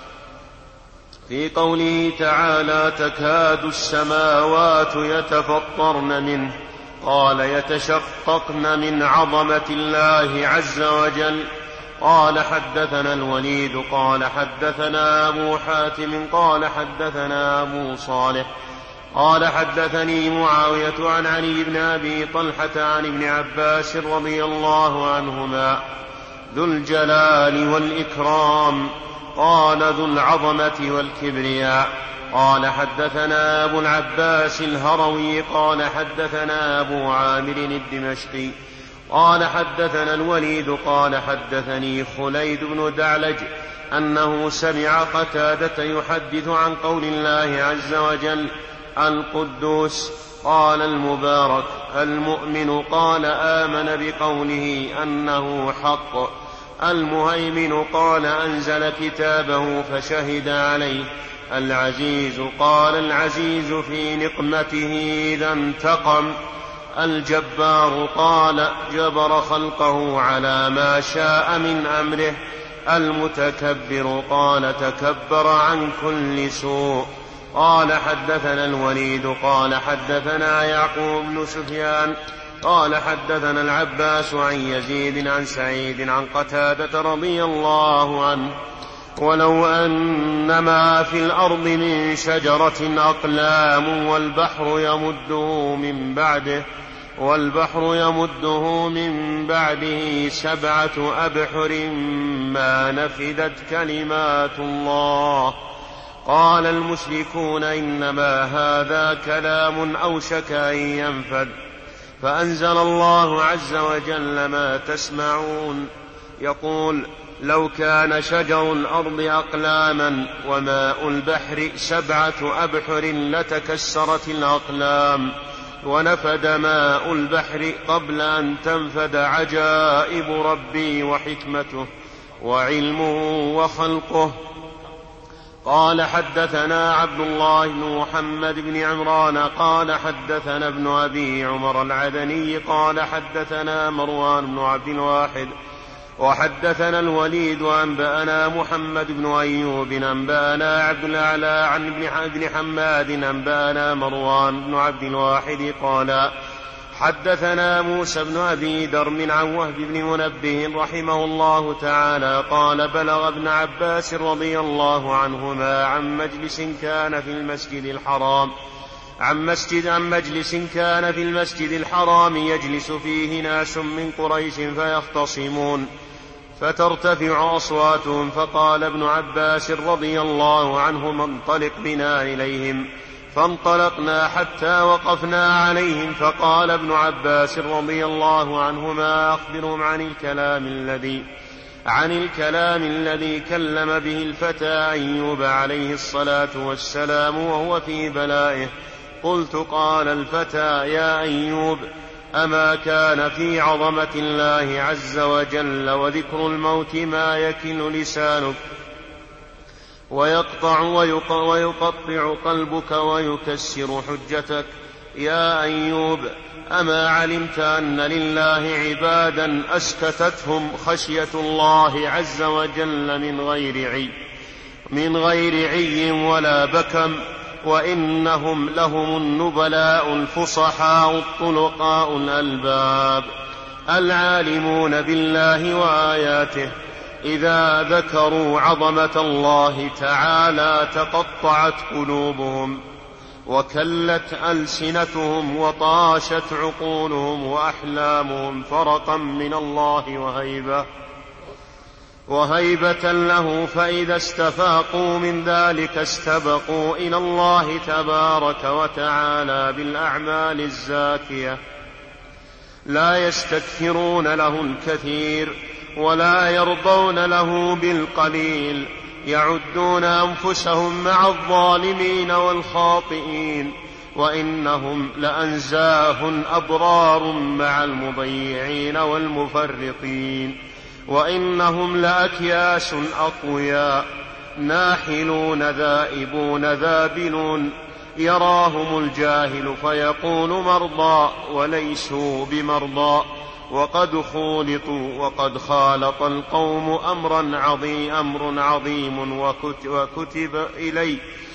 [SPEAKER 1] في قوله تعالى: تكاد السماوات يتفطرن منه. قال: يتشققن من عظمة الله عز وجل. قال حدثنا الوليد قال حدثنا أبو حاتم قال حدثنا أبو صالح قال حدثني معاوية عن علي بن أبي طلحة عن ابن عباس رضي الله عنهما: ذو الجلال والإكرام. قال: ذو العظمة والكبرياء. قال حدثنا أبو العباس الهروي قال حدثنا أبو عامر الدمشقي قال حدثنا الوليد قال حدثني خليد بن دعلج أنه سمع قتادة يحدث عن قول الله عز وجل: القدوس. قال المبارك: المؤمن. قال: آمن بقوله أنه حق. المهيمن. قال: أنزل كتابه فشهد عليه. العزيز. قال: العزيز في نقمته إذا انتقم. الجبار. قال: جبر خلقه على ما شاء من أمره. المتكبر. قال: تكبر عن كل سوء. قال حدثنا الوليد قال حدثنا يعقوب بن سفيان قال حدثنا العباس عن يزيد عن سعيد عن قتادة رضي الله عنه ولو أن ما في الأرض من شجرة أقلام والبحر يمده من بعده والبحر يمده من بعده سبعة أبحر ما نفدت كلمات الله. قال المشركون إنما هذا كلام أوشك أن ينفد. فأنزل الله عز وجل ما تسمعون يقول لو كان شجر الأرض أقلاما وماء البحر سبعة أبحر لتكسرت الأقلام ونفد ماء البحر قبل أن تنفد عجائب ربي وحكمته وعلمه وخلقه. قال حدثنا عبد الله بن محمد بن عمران قال حدثنا ابن أبي عمر العدني قال حدثنا مروان بن عبد الواحد وحدثنا الوليد وأنبأنا محمد بن أيوب أنبأنا عبد الأعلى عن ابن حماد أنبأنا مروان بن عبد الواحد قال حدثنا موسى بن أبي درم عن وهب بن منبه رحمه الله تعالى قال بلغ ابن عباس رضي الله عنهما عن مجلس كان في المسجد الحرام عن مسجد عن مجلس كان في المسجد الحرام يجلس فيه ناس من قريش فيختصمون فترتفع أصواتهم فقال ابن عباس رضي الله عنهما انطلق بنا إليهم فانطلقنا حتى وقفنا عليهم فقال ابن عباس رضي الله عنهما أخبرهم عن الكلام الذي عن الكلام الذي كلم به الفتى أيوب عليه الصلاة والسلام وهو في بلائه. قلت قال الفتى يا أيوب أما كان في عظمة الله عز وجل وذكر الموت ما يكل لسانك ويقطع ويقطع قلبك ويكسر حجتك. يا أيوب أما علمت أن لله عبادا أسكتتهم خشية الله عز وجل من غير عي من غير عي ولا بكم وإنهم لهم النبلاء الفصحاء الطلقاء الألباب العالمون بالله وآياته إذا ذكروا عظمة الله تعالى تقطعت قلوبهم وكلت ألسنتهم وطاشت عقولهم وأحلامهم فرقا من الله وهيبة وهيبة له فإذا استفاقوا من ذلك استبقوا إلى الله تبارك وتعالى بالأعمال الزاكية لا يستكثرون له الكثير ولا يرضون له بالقليل يعدون أنفسهم مع الظالمين والخاطئين وإنهم لأنزاه أبرار مع المضيعين والمفرطين وإنهم لأكياس أقوياء ناحلون ذائبون ذابلون يراهم الجاهل فيقول مرضى وليسوا بمرضى وقد خولطوا وقد خالط القوم أمرا عظيم أمر عظيم وكتب إلي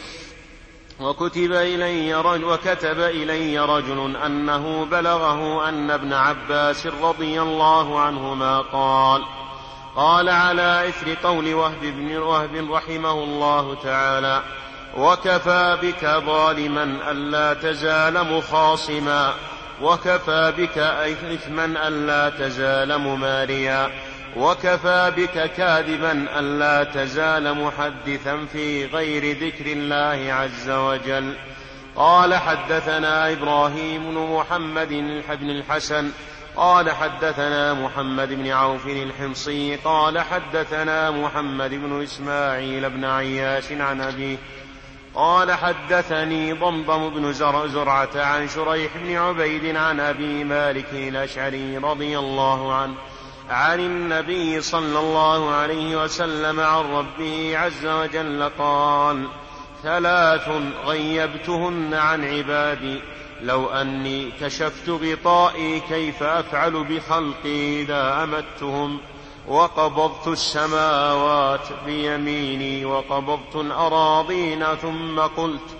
[SPEAKER 1] وكتب إلي رجل وكتب إلي رجل أنه بلغه أن ابن عباس رضي الله عنهما قال قال على إثر قول وهب بن وهب رحمه الله تعالى وكفى بك ظالما ألا تزال مخاصما وكفى بك إثما ألا تزال مماريا وكفى بك كاذبا ألا تزال محدثا في غير ذكر الله عز وجل. قال حدثنا إبراهيم بن محمد بن الحسن قال حدثنا محمد بن عوف الحمصي قال حدثنا محمد بن إسماعيل بن عياش عن أبيه قال حدثني ضمضم بن زرعة عن شريح بن عبيد عن أبي مالك الأشعري رضي الله عنه عن النبي صلى الله عليه وسلم عن ربه عز وجل قال ثلاث غيبتهن عن عبادي لو أني كشفت غطائي كيف أفعل بخلقي إذا أمتهم وقبضت السماوات بيميني وقبضت الأراضين ثم قلت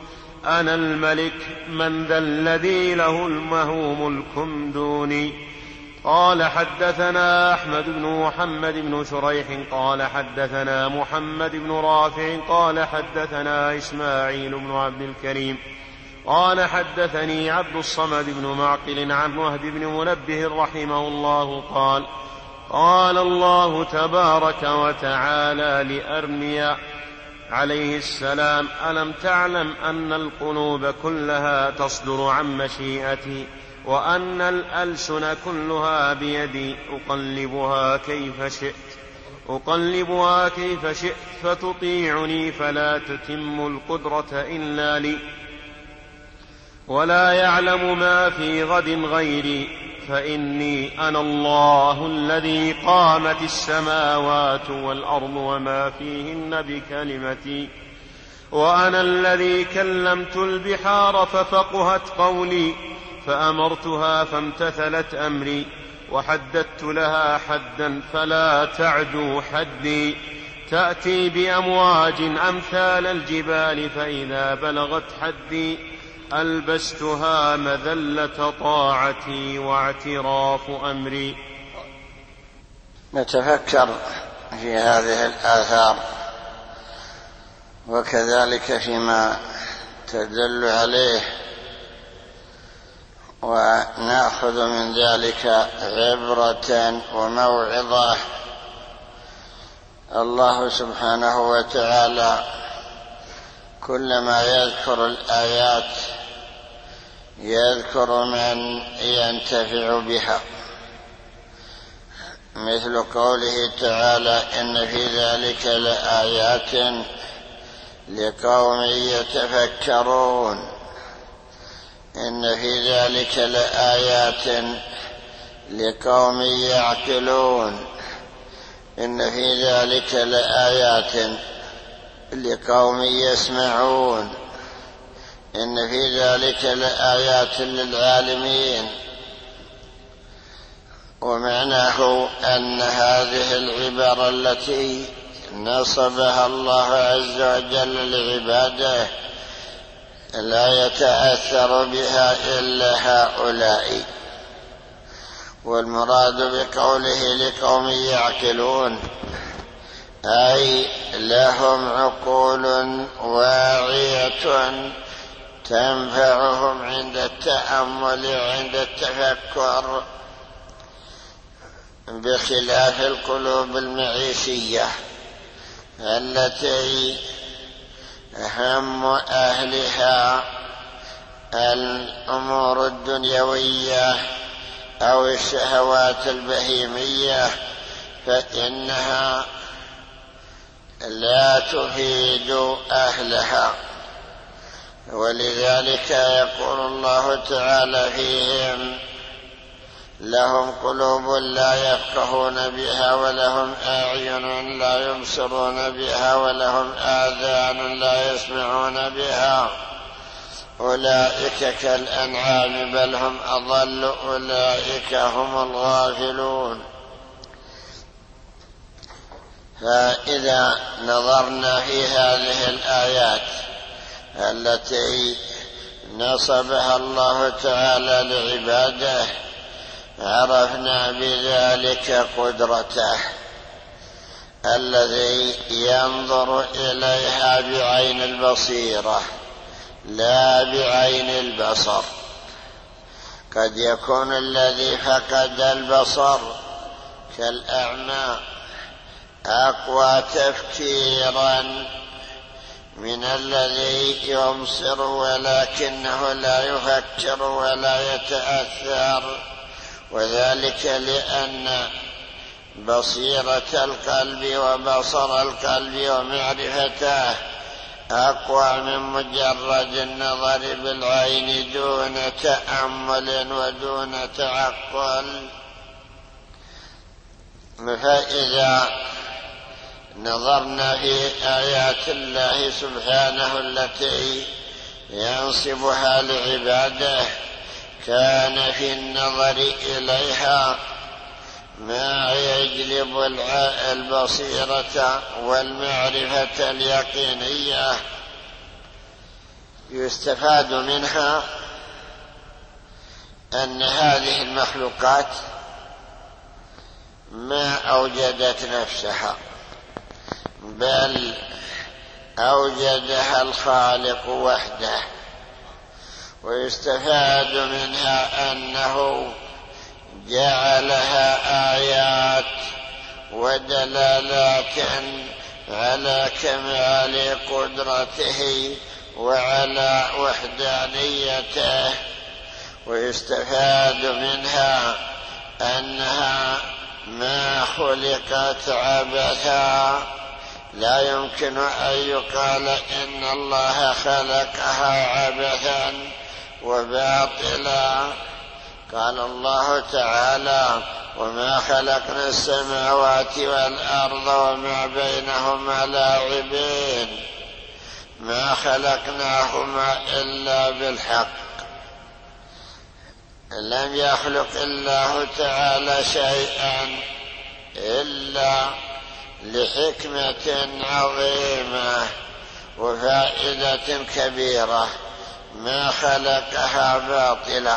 [SPEAKER 1] أنا الملك من ذا الذي له المه ملك دوني. قال حدثنا أحمد بن محمد بن شريح قال حدثنا محمد بن رافع قال حدثنا إسماعيل بن عبد الكريم قال حدثني عبد الصمد بن معقل عن وهب بن منبه رحمه الله قال قال الله تبارك وتعالى لأرميا عليه السلام ألم تعلم أن القلوب كلها تصدر عن مشيئتي وأن الألسن كلها بيدي أقلبها كيف شئت أقلبها كيف شئت فتطيعني فلا تتم القدرة إلا لي ولا يعلم ما في غد غيري فإني أنا الله الذي قامت السماوات والأرض وما فيهن بكلمتي وأنا الذي كلمت البحار ففقهت قولي فأمرتها فامتثلت أمري وحددت لها حدا فلا تعدو حدي تأتي بأمواج أمثال الجبال فإذا بلغت حدي ألبستها مذلة طاعتي واعتراف أمري.
[SPEAKER 2] نتفكر في هذه الآثار وكذلك فيما تدل عليه ونأخذ من ذلك عبرة وموعظة. الله سبحانه وتعالى كلما يذكر الآيات يذكر من ينتفع بها، مثل قوله تعالى إن في ذلك لآيات لقوم يتفكرون، إن في ذلك لآيات لقوم يعقلون، إن في ذلك لآيات لقوم يسمعون، إن في ذلك لآيات للعالمين. ومعناه أن هذه العبارة التي نصبها الله عز وجل لعباده لا يتأثر بها إلا هؤلاء. والمراد بقوله لقوم يعقلون أي لهم عقول واعية تنفعهم عند التأمل عند التفكر، بخلاف القلوب المعيشية التي هم أهلها الأمور الدنيوية أو الشهوات البهيمية، فإنها لا تفيد أهلها. ولذلك يقول الله تعالى فيهم لهم قلوب لا يفقهون بها ولهم أعين لا يبصرون بها ولهم آذان لا يسمعون بها أولئك كالأنعام بل هم أضل أولئك هم الغافلون. فإذا نظرنا في هذه الآيات التي نصبها الله تعالى لعباده عرفنا بذلك قدرته الذي ينظر إليها بعين البصيرة لا بعين البصر. قد يكون الذي فقد البصر كالأعمى أقوى تفكيرا من الذي يبصر ولكنه لا يفكر ولا يتأثر، وذلك لأن بصيرة القلب وبصر القلب ومعرفته أقوى من مجرد النظر بالعين دون تأمل ودون تعقل. فإذا نظرنا في آيات الله سبحانه التي ينصبها لعباده كان في النظر إليها ما يجلب البصيرة والمعرفة اليقينية، يستفاد منها أن هذه المخلوقات ما أوجدت نفسها، بل أوجدها الخالق وحده. ويستفاد منها أنه جعلها آيات ودلالات على كمال قدرته وعلى وحدانيته. ويستفاد منها أنها ما خلقت عبثا، لا يمكن أن يقال إن الله خلقها عبثا وباطلا. قال الله تعالى: وما خلقنا السماوات والأرض وما بينهما لاعبين، ما خلقناهما إلا بالحق. لم يخلق الله تعالى شيئا إلا لحكمة عظيمة وفائدة كبيرة، ما خلقها باطلا.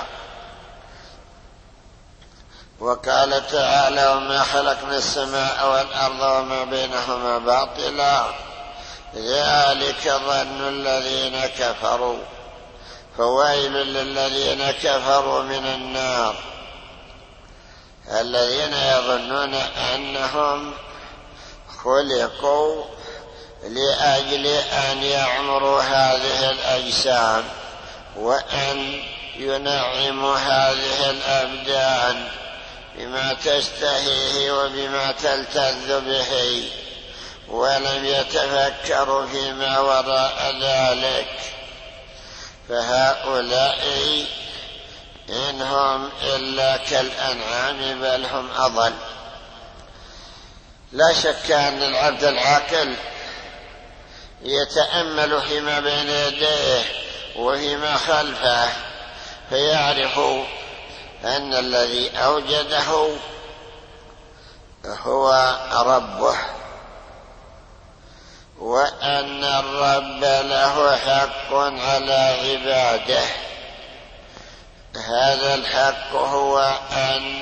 [SPEAKER 2] وقال تعالى: وما خلقنا السماء والأرض وما بينهما باطلا، ذلك ظن الذين كفروا، فويل للذين كفروا من النار. الذين يظنون أنهم خلقوا لأجل أن يعمروا هذه الأجسام وأن ينعموا هذه الأبدان بما تشتهيه وبما تلتذ به، ولم يتفكروا فيما وراء ذلك. فهؤلاء إنهم إلا كالأنعام بل هم أضل. لا شك أن العبد العاقل يتأمل فيما بين يديه وفيما خلفه، فيعرف أن الذي أوجده هو ربه، وأن الرب له حق على عباده. هذا الحق هو أن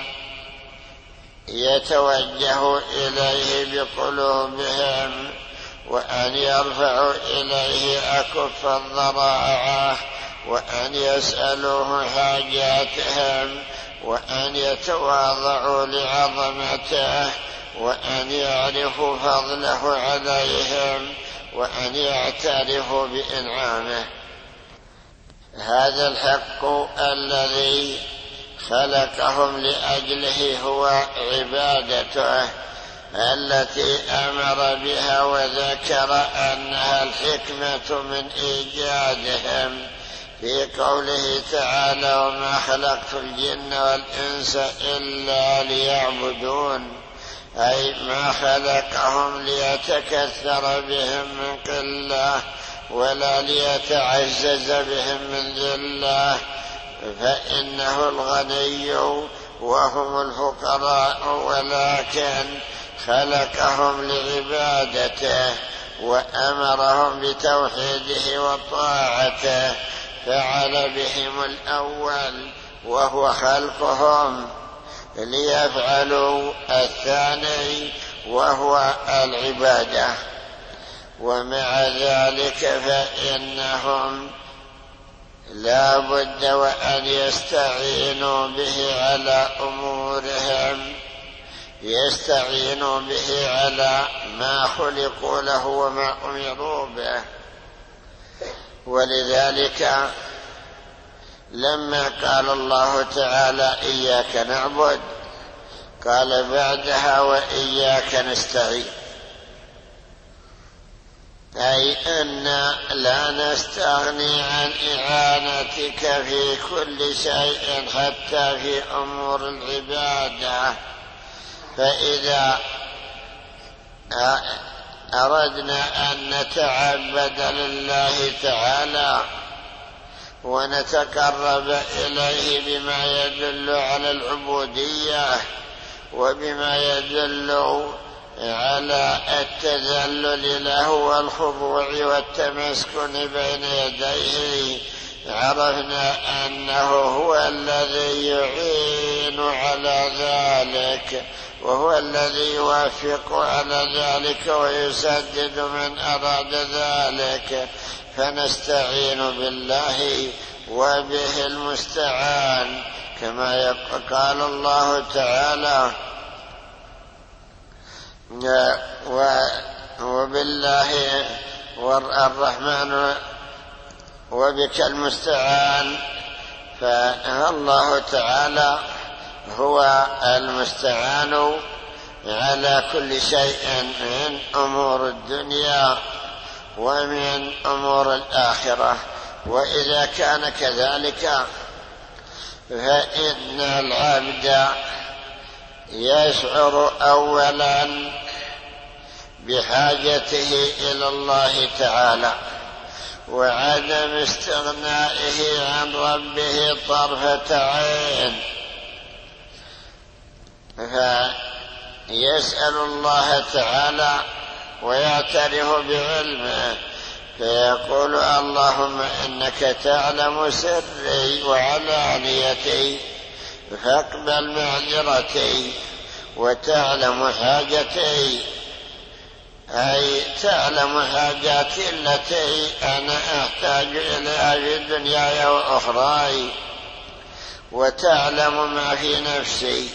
[SPEAKER 2] يتوجهوا إليه بقلوبهم، وأن يرفعوا إليه أكف الضراعة، وأن يسألوه حاجاتهم، وأن يتواضعوا لعظمته، وأن يعرفوا فضله عليهم، وأن يعترفوا بإنعامه. هذا الحق الذي خلقهم لأجله هو عبادته التي أمر بها وذكر أنها الحكمة من إيجادهم في قوله تعالى: وما خلقت الجن والإنس إلا ليعبدون، أي ما خلقهم ليتكثر بهم من قلة ولا ليتعزز بهم من ذلة، فإنه الغني وهم الفقراء، ولكن خلقهم لعبادته وأمرهم بتوحيده وطاعته، فعل بهم الأول وهو خلقهم ليفعلوا الثاني وهو العبادة. ومع ذلك فإنهم لا بد وأن يستعينوا به على أمورهم، يستعينوا به على ما خلقوا له وما أمروا به. ولذلك لما قال الله تعالى: إياك نعبد، قال بعدها: وإياك نستعين، أي أن لا نستغني عن إعانتك في كل شيء حتى في أمور العبادة. فإذا أردنا أن نتعبد لله تعالى ونتقرب إليه بما يدل على العبودية وبما يدل على التذلل له والخضوع والتمسكن بين يديه، عرفنا أنه هو الذي يعين على ذلك، وهو الذي يوافق على ذلك ويسدد من أراد ذلك، فنستعين بالله وبه المستعان، كما قال الله تعالى: وبالله الرحمن وبك المستعان. فالله تعالى هو المستعان على كل شيء من أمور الدنيا ومن أمور الآخرة. وإذا كان كذلك فإن العبد يشعر أولا بحاجته إلى الله تعالى وعدم استغنائه عن ربه طرفة عين، فيسأل الله تعالى ويعترف بعلمه، فيقول: اللهم إنك تعلم سري وعلانيتي فاقبل معذرتي، وتعلم حاجتي، أي تعلم حاجاتي التي أنا أحتاج إليها في دنياي وأخراي، وتعلم ما في نفسي.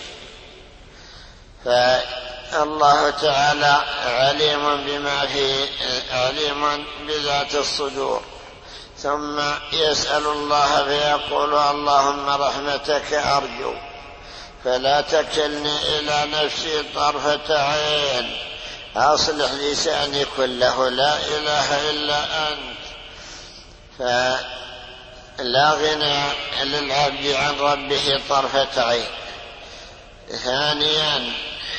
[SPEAKER 2] فالله تعالى عليم بما في عليم بذات الصدور. ثم يسأل الله فيقول: اللهم رحمتك أرجو فلا تكلني إلى نفسي طرفة عين، أصلح لساني كله لا إله إلا أنت. فلا غنى للعبد عن ربه طرفة عين. ثانيا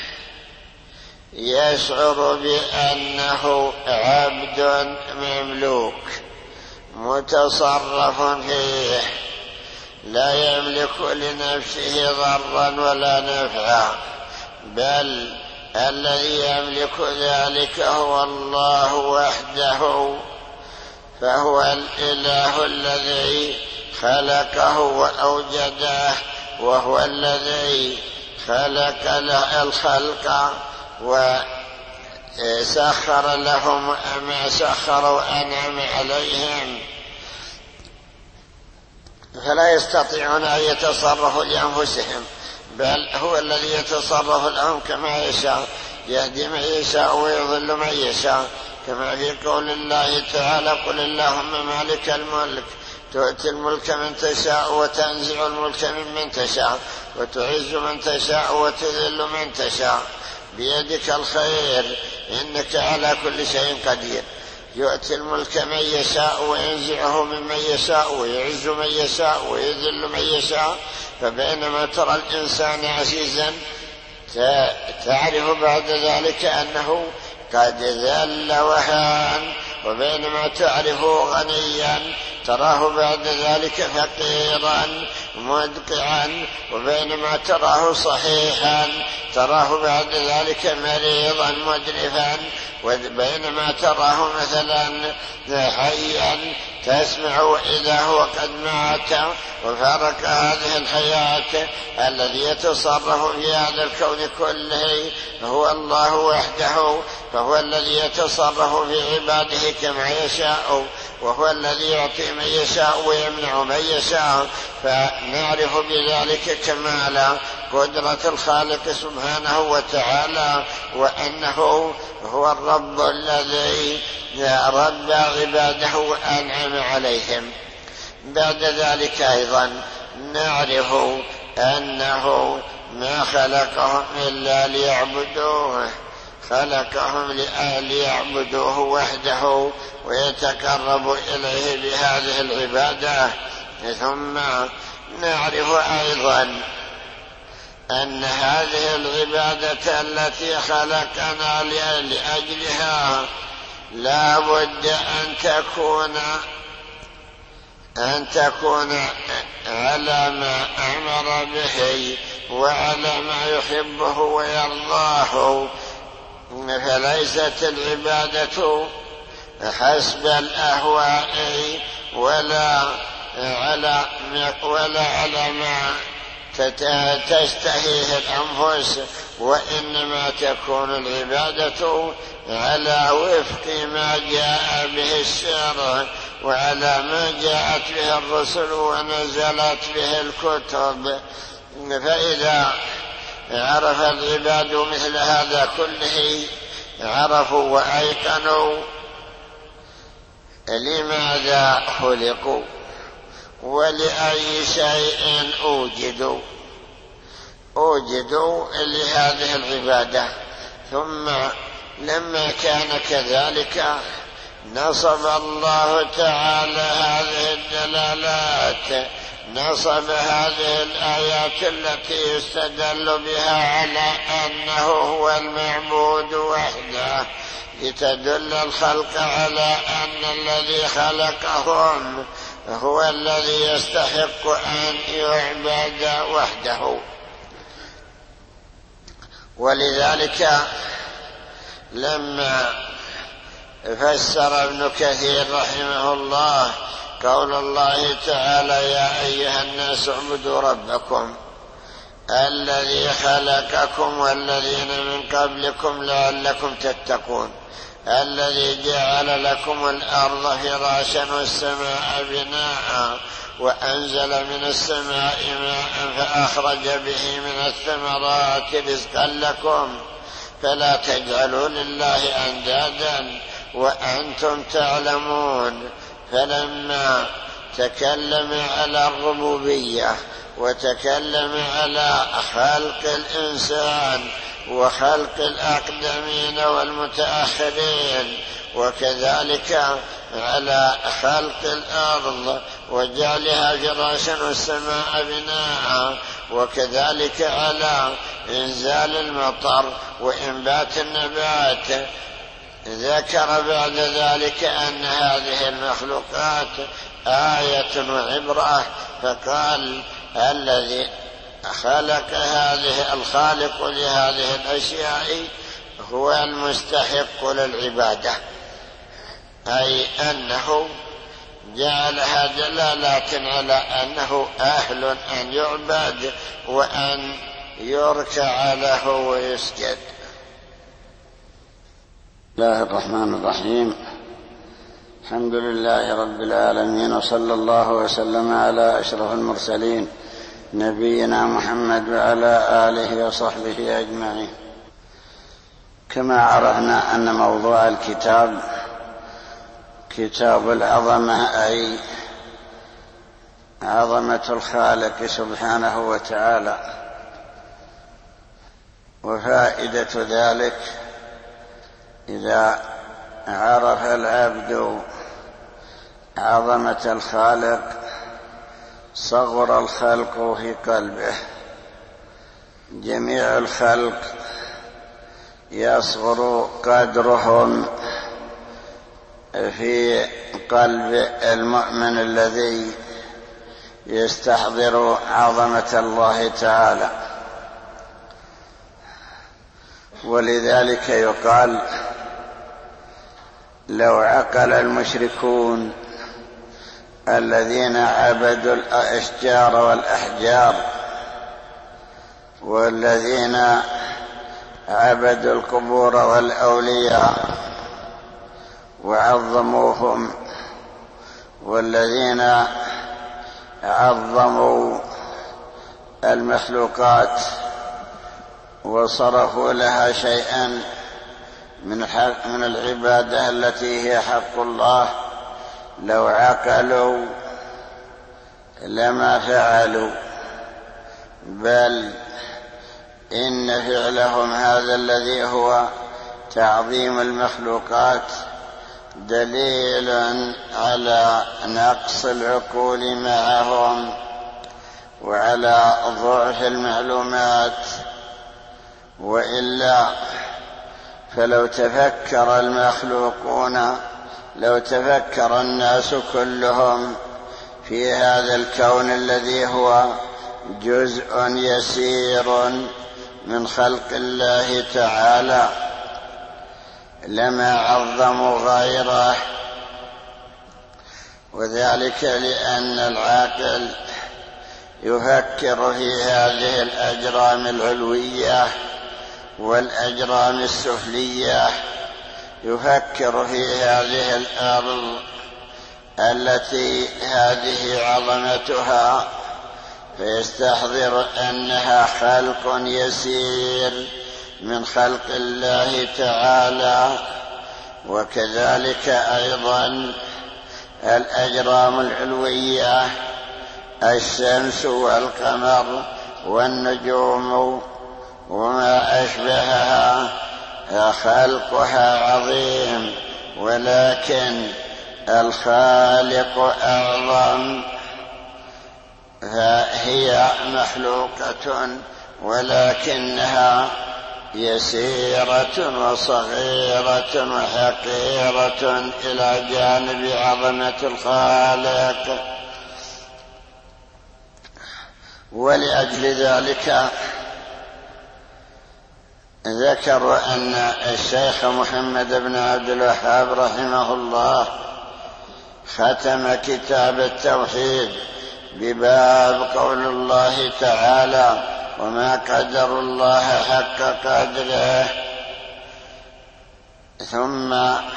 [SPEAKER 2] يشعر بأنه عبد مملوك متصرف فيه، لا يملك لنفسه ضرا ولا نفعا، بل الذي يملك ذلك هو الله وحده، فهو الإله الذي خلقه وأوجده، وهو الذي خلق له الخلق وسخر لهم ما سخر وأنعم عليهم، فلا يستطيعون أن يتصرفوا لأنفسهم، بل هو الذي يتصرف لهم كما يشاء، يهدي من يشاء ويضل من يشاء، كما في قول الله تعالى: قل اللهم مالك الملك تؤتي الملك من تشاء وتنزع الملك ممن تشاء وتعز من تشاء وتذل من تشاء بيدك الخير إنك على كل شيء قدير. يؤتي الملك من يشاء وينزعه ممن يشاء ويعز من يشاء ويذل من يشاء. فبينما ترى الإنسان عزيزا تعرف بعد ذلك أنه قد ذل وهان، وبينما تعرفه غنيا تراه بعد ذلك فقيرا مدقعا، وبينما تراه صحيحا تراه بعد ذلك مريضا مدرفا، وبينما تراه مثلا حيا تسمع وإذا هو قد مات وفارق هذه الحياة. الذي يتصرف في هذا الكون كله هو الله وحده، فهو الذي يتصرف في عباده كما يشاء، وهو الذي يعطي من يشاء ويمنع من يشاء. فنعرف بذلك كمال قدرة الخالق سبحانه وتعالى، وأنه هو الرب الذي ربى عباده وأنعم عليهم. بعد ذلك أيضا نعرف أنه ما خلقهم إلا ليعبدوه، خلقهم ليعبدوه وحده ويتقربوا إليه بهذه العبادة. ثم نعرف أيضا أن هذه العبادة التي خلقنا لأجلها لا بد أن تكون أن تكون على ما أمر به وعلى ما يحبه ويرضاه، فليست العبادة حسب الأهواء ولا على ولا على ما تستهيه الأنفس، وإنما تكون العبادة على وفق ما جاء به الشرع وعلى ما جاءت به الرسل ونزلت به الكتب. فإذا عرف العباد مثل هذا كله عرفوا وأيقنوا لماذا خلقوا ولأي شيء أوجدوا أوجدوا لهذه العبادة. ثم لما كان كذلك نصب الله تعالى هذه الدلالات، نصب هذه الآيات التي يستدل بها على أنه هو المعبود وحده، لتدل الخلق على أن الذي خلقهم هو الذي يستحق أن يعبد وحده. ولذلك لما فسر ابن كثير رحمه الله قول الله تعالى يا أيها الناس اعبدوا ربكم الذي خلقكم والذين من قبلكم لعلكم تتقون، الذي جعل لكم الأرض فراشا والسماء بناء وأنزل من السماء ماء فأخرج به من الثمرات رزقا لكم فلا تجعلوا لله أندادا وأنتم تعلمون. فلما تكلم على الربوبية وتكلم على خلق الإنسان وخلق الأقدمين والمتأخرين وكذلك على خلق الأرض وجعلها فراشا والسماء بناء وكذلك على إنزال المطر وإنبات النبات، ذكر بعد ذلك أن هذه المخلوقات آية وعبرة، فقال الذي خلق هذه الخالق لهذه الأشياء هو المستحق للعبادة، أي أنه جعلها دلالات على أنه أهل أن يعبد وأن يركع له ويسجد.
[SPEAKER 3] بسم الله الرحمن الرحيم. الحمد لله رب العالمين، وصلى الله وسلم على أشرف المرسلين نبينا محمد وعلى آله وصحبه أجمعين. كما عرفنا أن موضوع الكتاب كتاب العظمة، أي عظمة الخالق سبحانه وتعالى، وفائدة ذلك إذا عرف العبد عظمة الخالق صغر الخلق في قلبه. جميع الخلق يصغر قدرهم في قلب المؤمن الذي يستحضر عظمة الله تعالى. ولذلك يقال لو عقل المشركون الذين عبدوا الأشجار والأحجار والذين عبدوا القبور والأولياء وعظموهم والذين عظموا المخلوقات وصرفوا لها شيئا من حق من العبادة التي هي حق الله، لو عقلوا لما فعلوا، بل إن فعلهم هذا الذي هو تعظيم المخلوقات دليل على نقص العقول معهم وعلى ضعف المعلومات. وإلا فلو تفكر المخلوقون لو تفكر الناس كلهم في هذا الكون الذي هو جزء يسير من خلق الله تعالى لما عظموا غيره، وذلك لأن العاقل يفكر في هذه الأجرام العلوية والأجرام السفلية، يفكر في هذه الأرض التي هذه عظمتها، فيستحضر أنها خلق يسير من خلق الله تعالى. وكذلك أيضا الأجرام العلوية، الشمس والقمر والنجوم وما أشبهها، خلقها عظيم، ولكن الخالق أعظم، فهي مخلوقة ولكنها يسيرة وصغيرة وحقيرة إلى جانب عظمة الخالق. ولأجل ذلك ذكروا أن الشيخ محمد بن عبد الوهاب رحمه الله ختم كتاب التوحيد بباب قول الله تعالى: وما قدر الله حق قدره. ثم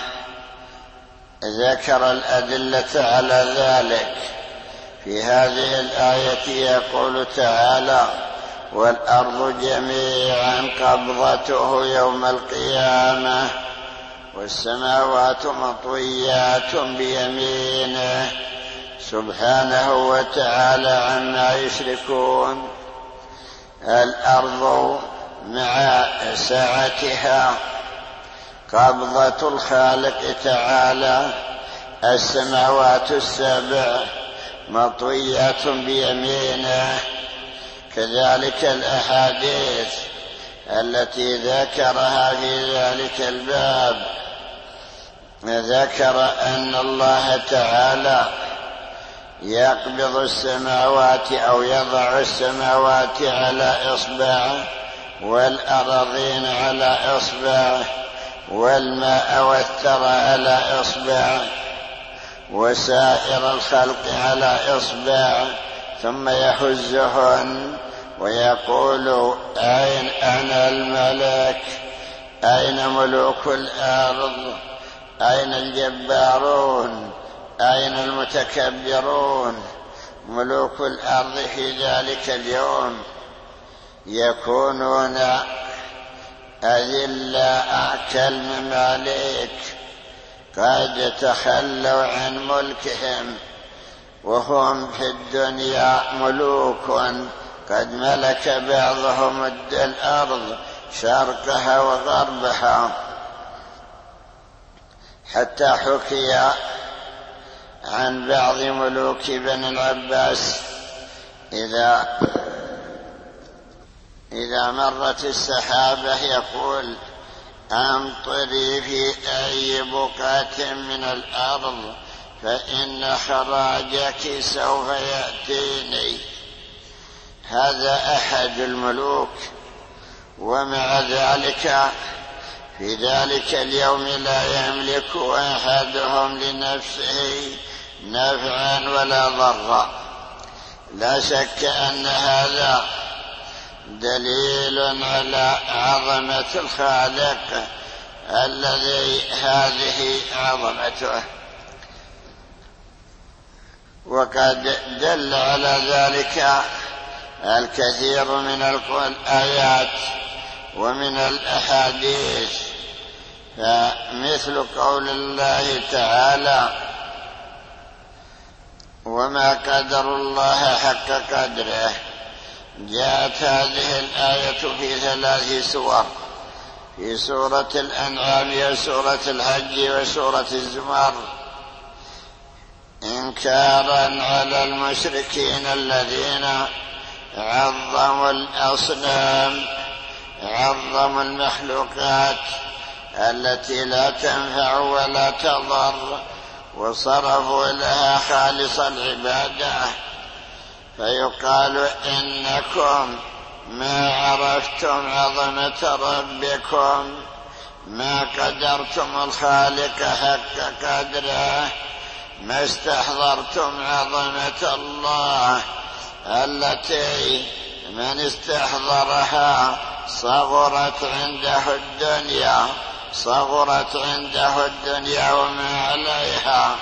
[SPEAKER 3] ذكر الأدلة على ذلك. في هذه الآية يقول تعالى: والأرض جميعا قبضته يوم القيامة والسماوات مطويات بيمينه سبحانه وتعالى عما يشركون. الأرض مع سعتها قبضة الخالق تعالى، السماوات السبع مطويات بيمينه. كذلك الأحاديث التي ذكرها في ذلك الباب ذكر أن الله تعالى يقبض السماوات أو يضع السماوات على إصبعه، والأراضين على إصبعه، والماء والثرى على إصبعه، وسائر الخلق على إصبعه، ثم يهزهن ويقول: أين أنا الملك؟ أين ملوك الأرض؟ أين الجبارون؟ أين المتكبرون؟ ملوك الأرض في ذلك اليوم يكونون أذلاء كالمماليك، قد تخلوا عن ملكهم، وهم في الدنيا ملوك قد ملك بعضهم الأرض شرقها وغربها. حتى حكي عن بعض ملوك بني العباس إذا إذا مرت السحابة يقول: أمطري في أي بقعة من الأرض فإن خراجك سوف يأتيني. هذا أحد الملوك، ومع ذلك في ذلك اليوم لا يملك أحدهم لنفسه نفعا ولا ضرا. لا شك أن هذا دليل على عظمة الخالق الذي هذه عظمته. وقد دل على ذلك الكثير من الآيات ومن الأحاديث، فمثل قول الله تعالى: وما قدر الله حق قدره. جاءت هذه الآية في ثلاث سور: في سورة الأنعام وسورة الحج وسورة الزمر، إنكارا على المشركين الذين عظموا الأصنام، عظموا المخلوقات التي لا تنفع ولا تضر، وصرفوا لها خالص العبادة. فيقال: إنكم ما عرفتم عظمة ربكم
[SPEAKER 2] ما قدرتم الخالق حق قدره، ما استحضرتم عظمة الله التي من استحضرها صغرت عنده الدنيا، صغرت عنده الدنيا وما عليها.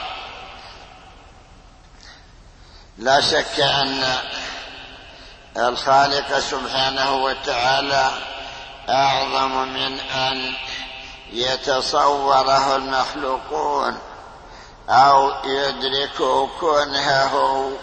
[SPEAKER 2] لا شك أن الخالق سبحانه وتعالى أعظم من أن يتصوره المخلوقون أو يدركوا كنهه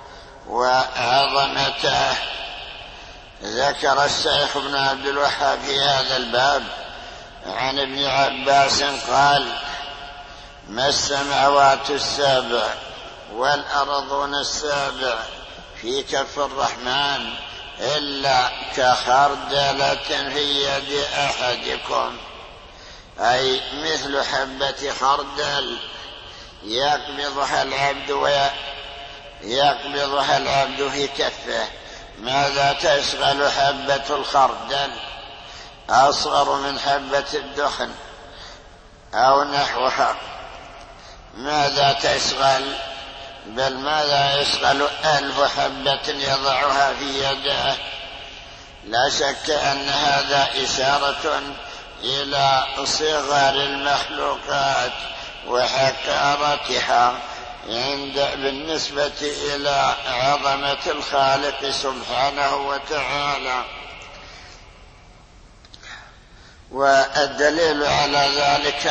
[SPEAKER 2] وعظمته. ذكر الشيخ ابن عبد الوهاب في هذا الباب عن ابن عباس قال: ما السماوات السبع والأرضون السبع في كف الرحمن إلا كخردلة في يد أحدكم، أي مثل حبة خردل يقبضها العبد ويقبضها العبد في كفه. ماذا تشغل حبة الخردل؟ أصغر من حبة الدخن أو نحوها. ماذا تشغل؟ بل ماذا يشغل ألف حبة يضعها في يده. لا شك أن هذا إشارة إلى صغر المخلوقات وحقارتها عند بالنسبة إلى عظمة الخالق سبحانه وتعالى. والدليل على ذلك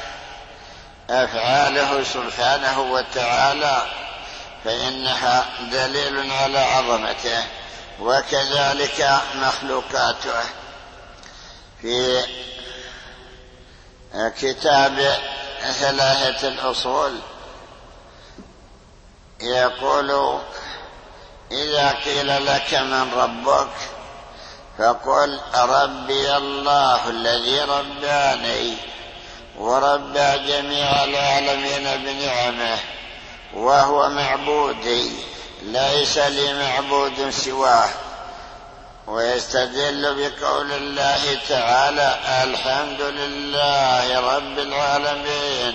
[SPEAKER 2] أفعاله سبحانه وتعالى، فإنها دليل على عظمته، وكذلك مخلوقاته. في كتاب ثلاثة الأصول يقول: إذا قيل لك من ربك فقل ربي الله الذي رباني وربى جميع العالمين بنعمه، وهو معبودي ليس لي معبود سواه. ويستدل بقول الله تعالى: الحمد لله رب العالمين.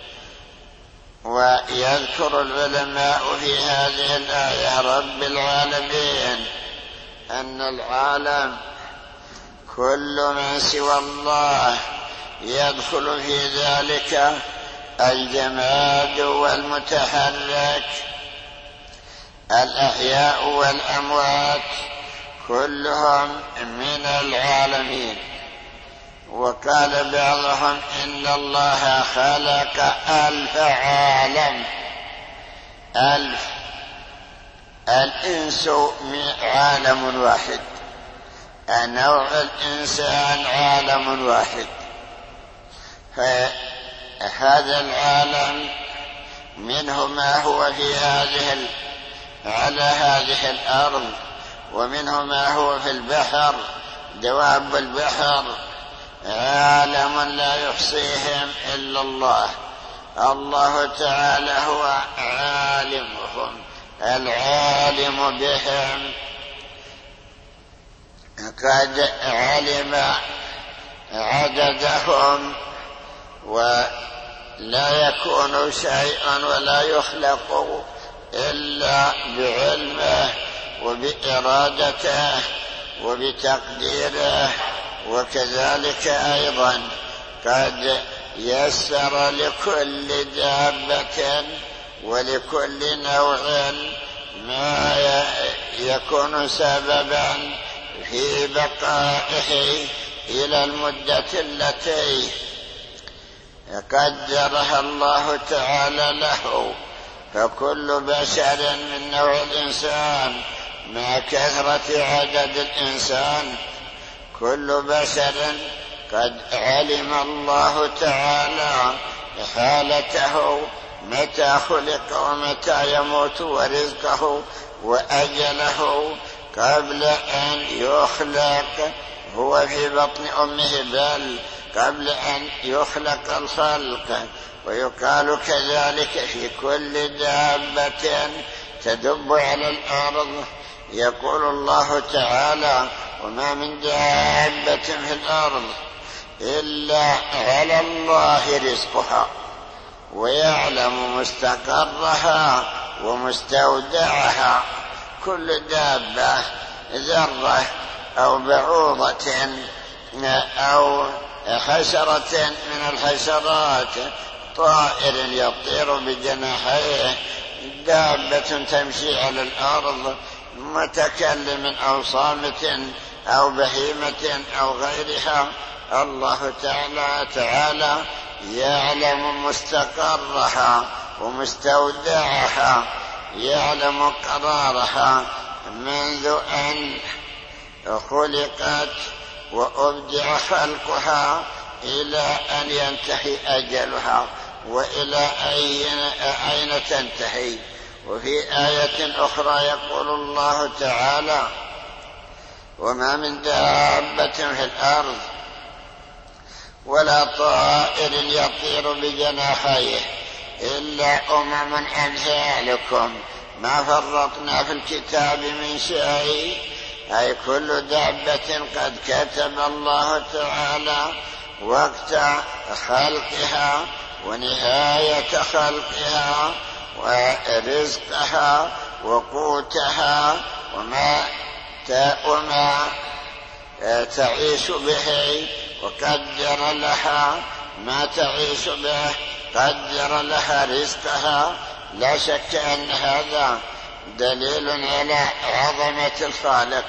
[SPEAKER 2] ويذكر العلماء في هذه الآية رب العالمين أن العالم كل من سوى الله يدخل في ذلك الجماد والمتحرك، الأحياء والأموات كلهم من العالمين. وقال بعضهم إن الله خلق ألف عالم، ألف. الإنس عالم واحد، نوع الإنسان عالم واحد. فهذا العالم منه ما هو في هذه على هذه الأرض، ومنه ما هو في البحر، دواب البحر، عالم لا يحصيهم إلا الله. الله تعالى هو عالمهم، العالم بهم، قد علم عددهم، ولا يكون شيء ولا يخلق إلا بعلمه وبإرادته وبتقديره. وكذلك أيضا قد يسر لكل دابة ولكل نوع ما يكون سببا في بقائه إلى المدة التي قدرها الله تعالى له. فكل بشر من نوع الإنسان مع كثرة عدد الإنسان، كل بشر قد علم الله تعالى حالته متى خلق ومتى يموت، ورزقه وأجله قبل أن يخلق هو في بطن أمه، بل قبل أن يخلق الخلق. ويقال كذلك في كل دابة تدب على الأرض. يقول الله تعالى: وما من دابة في الأرض إلا على الله رزقها ويعلم مستقرها ومستودعها. كل دابة ذرة أو بعوضة أو حشرة من الحشرات، طائر يطير بجناحيه، دابة تمشي على الأرض، متكلم أو صامت أو بهيمة أو غيرها، الله تعالى تعالى يعلم مستقرها ومستودعها، يعلم قرارها منذ أن خلقت وأبدع خلقها إلى أن ينتهي أجلها وإلى أين تنتهي. وفي آية أخرى يقول الله تعالى: وما من دابة في الأرض ولا طائر يطير بجناحيه إلا أمم أمثالكم ما فرطنا في الكتاب من شيء. أي كل دابة قد كتب الله تعالى وقت خلقها ونهاية خلقها ورزقها وقوتها وما وما تعيش به، وقدر لها ما تعيش به، قدر لها رزقها. لا شك أن هذا دليل على عظمة الخالق.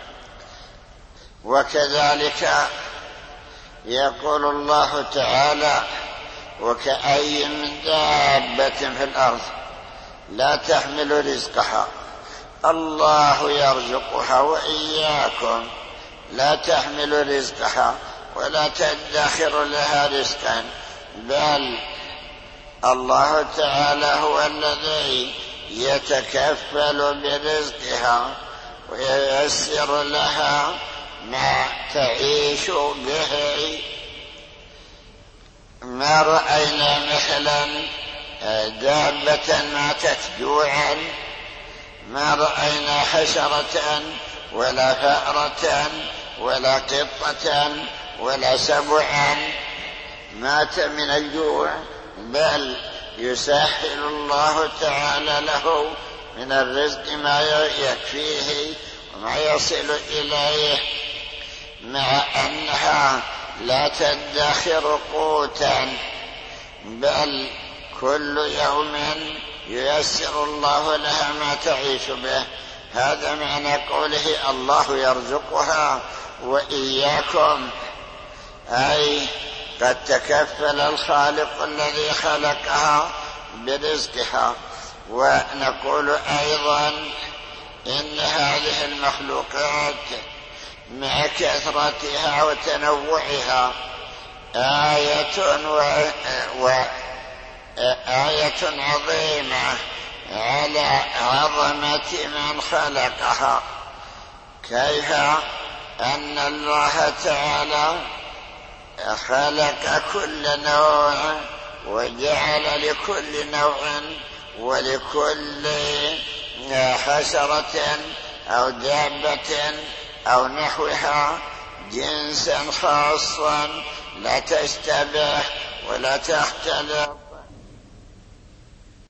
[SPEAKER 2] وكذلك يقول الله تعالى: وكأي من دابة في الأرض لا تحمل رزقها الله يرزقها وإياكم، لا تحمل رزقها ولا تدخر لها رزقا، بل الله تعالى هو الذي يتكفل برزقها وييسر لها ما تعيش به. ما رأينا مثلا دابة ماتت جوعا، ما رأينا حشرة ولا فأرة ولا قطة ولا سبعا مات من الجوع، بل يسهل الله تعالى له من الرزق ما يكفيه وما يصل إليه، مع أنها لا تدخر قوتا، بل كل يوم ييسر الله لها ما تعيش به. هذا معنى قوله: الله يرزقها وإياكم، أي قد تكفل الخالق الذي خلقها برزقها. ونقول أيضا إن هذه المخلوقات مع كثرتها وتنوعها آية و... و... آية عظيمة على عظمة من خلقها. كيف أن الله تعالى خلق كل نوع وجعل لكل نوع ولكل حشرة أو دابة أو نحوها جنسا خاصا لا تشتبه ولا تختلف.